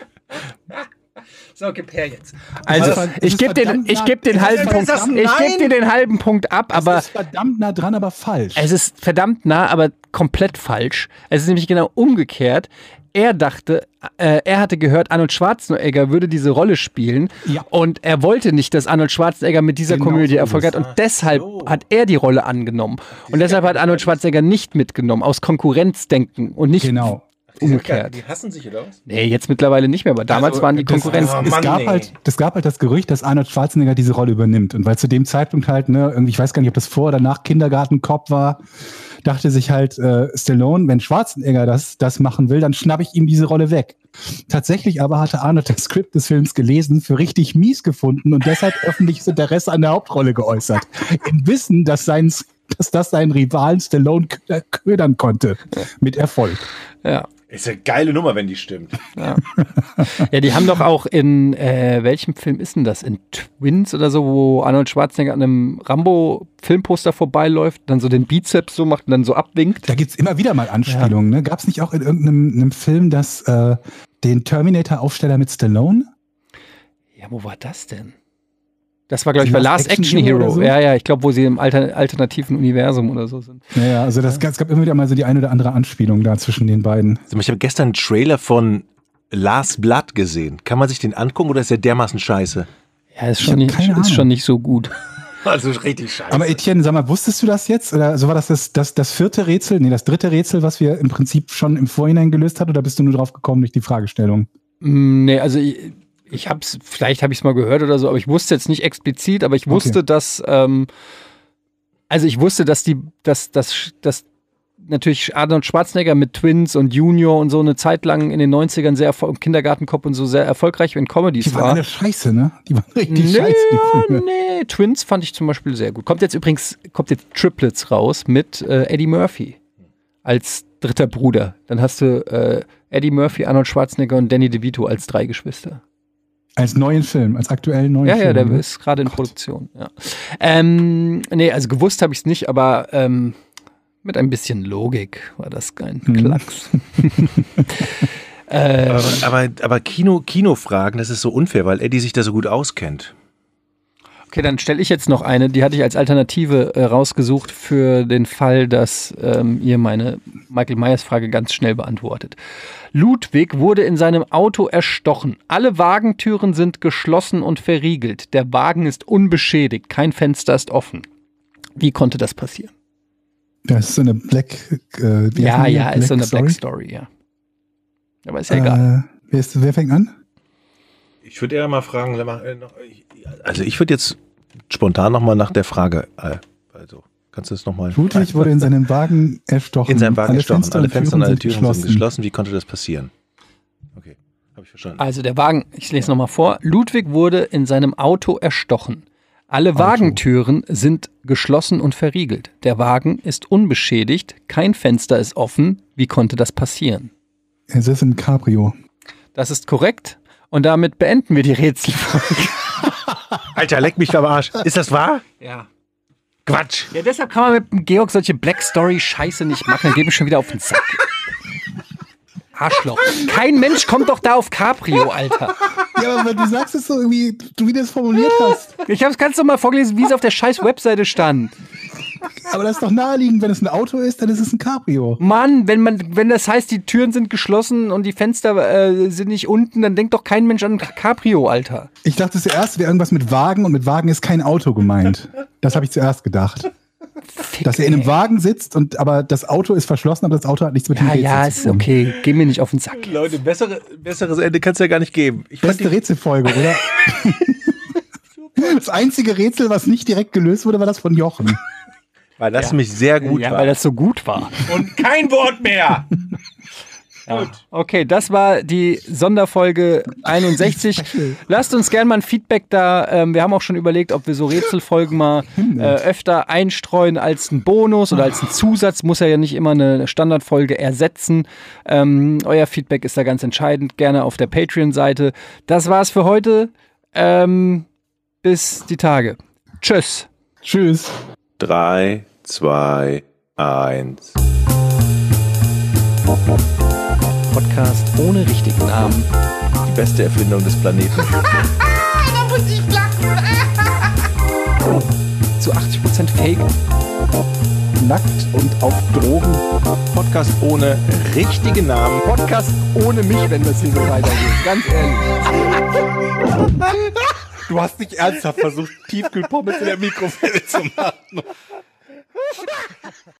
So, gib her jetzt. Also, Also, es ich ist gebe den, verdammt ich nah- geb den es ist halben Punkt. verdammt Ich nein. gebe dir den halben Punkt ab, aber es ist verdammt nah dran, aber falsch. es ist verdammt nah, aber komplett falsch. Es ist nämlich genau umgekehrt. Er dachte, äh, er hatte gehört, Arnold Schwarzenegger würde diese Rolle spielen Ja. und er wollte nicht, dass Arnold Schwarzenegger mit dieser Genau Komödie so ist Erfolg es. hat und deshalb hat er die Rolle angenommen. Und deshalb hat Arnold Schwarzenegger nicht mitgenommen, aus Konkurrenzdenken und nicht die umgekehrt. hassen sich oder was? Nee, jetzt mittlerweile nicht mehr, aber damals Also, waren die das- Konkurrenz. Oh, es, Mann, gab ey. halt, es gab halt das Gerücht, dass Arnold Schwarzenegger diese Rolle übernimmt. Und weil zu dem Zeitpunkt halt, ne, irgendwie, ich weiß gar nicht, ob das vor oder nach Kindergartenkopf war, dachte sich halt äh, Stallone, wenn Schwarzenegger das, das machen will, dann schnapp ich ihm diese Rolle weg. Tatsächlich aber hatte Arnold das Skript des Films gelesen, für richtig mies gefunden und deshalb öffentliches Interesse an der Hauptrolle geäußert. Im Wissen, dass sein dass das seinen Rivalen Stallone kö- ködern konnte. Mit Erfolg. Ja. Ist eine geile Nummer, wenn die stimmt. Ja, ja, die haben doch auch in, äh, welchem Film ist denn das? In Twins oder so, wo Arnold Schwarzenegger an einem Rambo-Filmposter vorbeiläuft, dann so den Bizeps so macht und dann so abwinkt. Da gibt's immer wieder mal Anspielungen. Ne? Gab es nicht auch in irgendeinem einem Film, dass äh, den Terminator-Aufsteller mit Stallone? Ja, wo war das denn? Das war, glaube ich, bei Last Last Action Action Hero Hero. oder so? Ja, ja, ich glaube, wo sie im alter, alternativen Universum oder so sind. Naja, also das, es gab immer wieder mal so die eine oder andere Anspielung da zwischen den beiden. Ich habe gestern einen Trailer von Last Blood gesehen. Kann man sich den angucken oder ist der dermaßen scheiße? Ja, ist Ich schon, hab nicht, keine ist Ahnung. schon nicht so gut. Also richtig scheiße. Aber Etienne, sag mal, wusstest du das jetzt? Oder so war das das, das das vierte Rätsel, nee, das dritte Rätsel, was wir im Prinzip schon im Vorhinein gelöst hat, oder bist du nur drauf gekommen durch die Fragestellung? Mm, Nee, also ich, ich hab's, vielleicht habe ich es mal gehört oder so, aber ich wusste jetzt nicht explizit, aber ich wusste, Okay. dass, ähm, also ich wusste, dass die, dass, dass, dass natürlich Arnold Schwarzenegger mit Twins und Junior und so eine Zeit lang in den neunzigern sehr erfolgreich, Kindergartenkopf und so sehr erfolgreich in Comedies Die waren war. alle scheiße, ne? Die waren richtig Nee, scheiße, die ja, Filme. nee, Twins fand ich zum Beispiel sehr gut. Kommt jetzt übrigens, kommt jetzt Triplets raus mit äh, Eddie Murphy als dritter Bruder. Dann hast du äh, Eddie Murphy, Arnold Schwarzenegger und Danny DeVito als drei Geschwister. Als neuen Film, als aktuellen neuen Ja, Film. ja, der ne? ist gerade in Produktion. Ja. Ähm, nee, also gewusst habe ich es nicht, aber ähm, mit ein bisschen Logik war das kein Mhm. Klacks. äh, Aber, aber, aber Kino, Kinofragen, das ist so unfair, weil Eddie sich da so gut auskennt. Okay, dann stelle ich jetzt noch eine, die hatte ich als Alternative äh, rausgesucht für den Fall, dass ähm, ihr meine Michael Myers Frage ganz schnell beantwortet. Ludwig wurde in seinem Auto erstochen. Alle Wagentüren sind geschlossen und verriegelt. Der Wagen ist unbeschädigt. Kein Fenster ist offen. Wie konnte das passieren? Das ist so eine Black. Äh, wie Ja, heißen die? ja, ist so eine Story? Black Story, ja. Aber ist ja egal. Äh, wer, ist, wer fängt an? Ich würde eher mal fragen, also ich würde jetzt spontan nochmal nach der Frage, äh, also kannst du das nochmal? Ludwig wurde in seinem Wagen erstochen. In seinem Wagen alle erstochen. Fenster Alle und Fenster und alle sind Türen geschlossen. sind geschlossen. Wie konnte das passieren? Okay, habe ich verstanden. Also der Wagen, ich lese nochmal vor. Ludwig wurde in seinem Auto erstochen. Alle Wagentüren sind geschlossen und verriegelt. Der Wagen ist unbeschädigt. Kein Fenster ist offen. Wie konnte das passieren? Es ist ein Cabrio. Das ist korrekt. Und damit beenden wir die Rätselfolge. Alter, leck mich am Arsch. Ist das wahr? Ja. Quatsch. Ja, deshalb kann man mit dem Georg solche Black Story Scheiße nicht machen. Dann gebe ich schon wieder auf den Sack. Arschloch. Kein Mensch kommt doch da auf Cabrio, Alter. Ja, aber du sagst es so irgendwie, du wie du es formuliert hast. Ich habe es ganz normal vorgelesen, wie es auf der scheiß Webseite stand. Aber das ist doch naheliegend, wenn es ein Auto ist, dann ist es ein Cabrio. Mann, wenn man, wenn das heißt, die Türen sind geschlossen und die Fenster äh, sind nicht unten, dann denkt doch kein Mensch an Cabrio, Alter. Ich dachte zuerst, wäre irgendwas mit Wagen und mit Wagen ist kein Auto gemeint. Das habe ich zuerst gedacht. Fick, Dass er in einem ey. Wagen sitzt und aber das Auto ist verschlossen, aber das Auto hat nichts mit dem Ja, Rätsel ja, zu ist tun. okay. Geh mir nicht auf den Sack. Leute, bessere, besseres Ende kann es ja gar nicht geben. Ich fand Beste die, Rätselfolge, oder? Das einzige Rätsel, was nicht direkt gelöst wurde, war das von Jochen. weil das mich sehr gut Ja, war. weil das so gut war. Und kein Wort mehr. Ja. Okay, das war die Sonderfolge einundsechzig. Lasst uns gerne mal ein Feedback da. Ähm, wir haben auch schon überlegt, ob wir so Rätselfolgen mal äh, öfter einstreuen als ein Bonus oder als ein Zusatz. Muss ja nicht immer eine Standardfolge ersetzen. Ähm, euer Feedback ist da ganz entscheidend. Gerne auf der Patreon-Seite. Das war's für heute. Ähm, bis die Tage. Tschüss. Tschüss. drei, zwei, eins. Podcast ohne richtigen Namen. Die beste Erfindung des Planeten. Da muss ich lachen. Zu achtzig Prozent Fake. Nackt und auf Drogen. Podcast ohne richtigen Namen. Podcast ohne mich, wenn das hier so weitergeht. Ganz ehrlich. Du hast nicht ernsthaft versucht, Tiefkühlpommes in der Mikrowelle zu machen.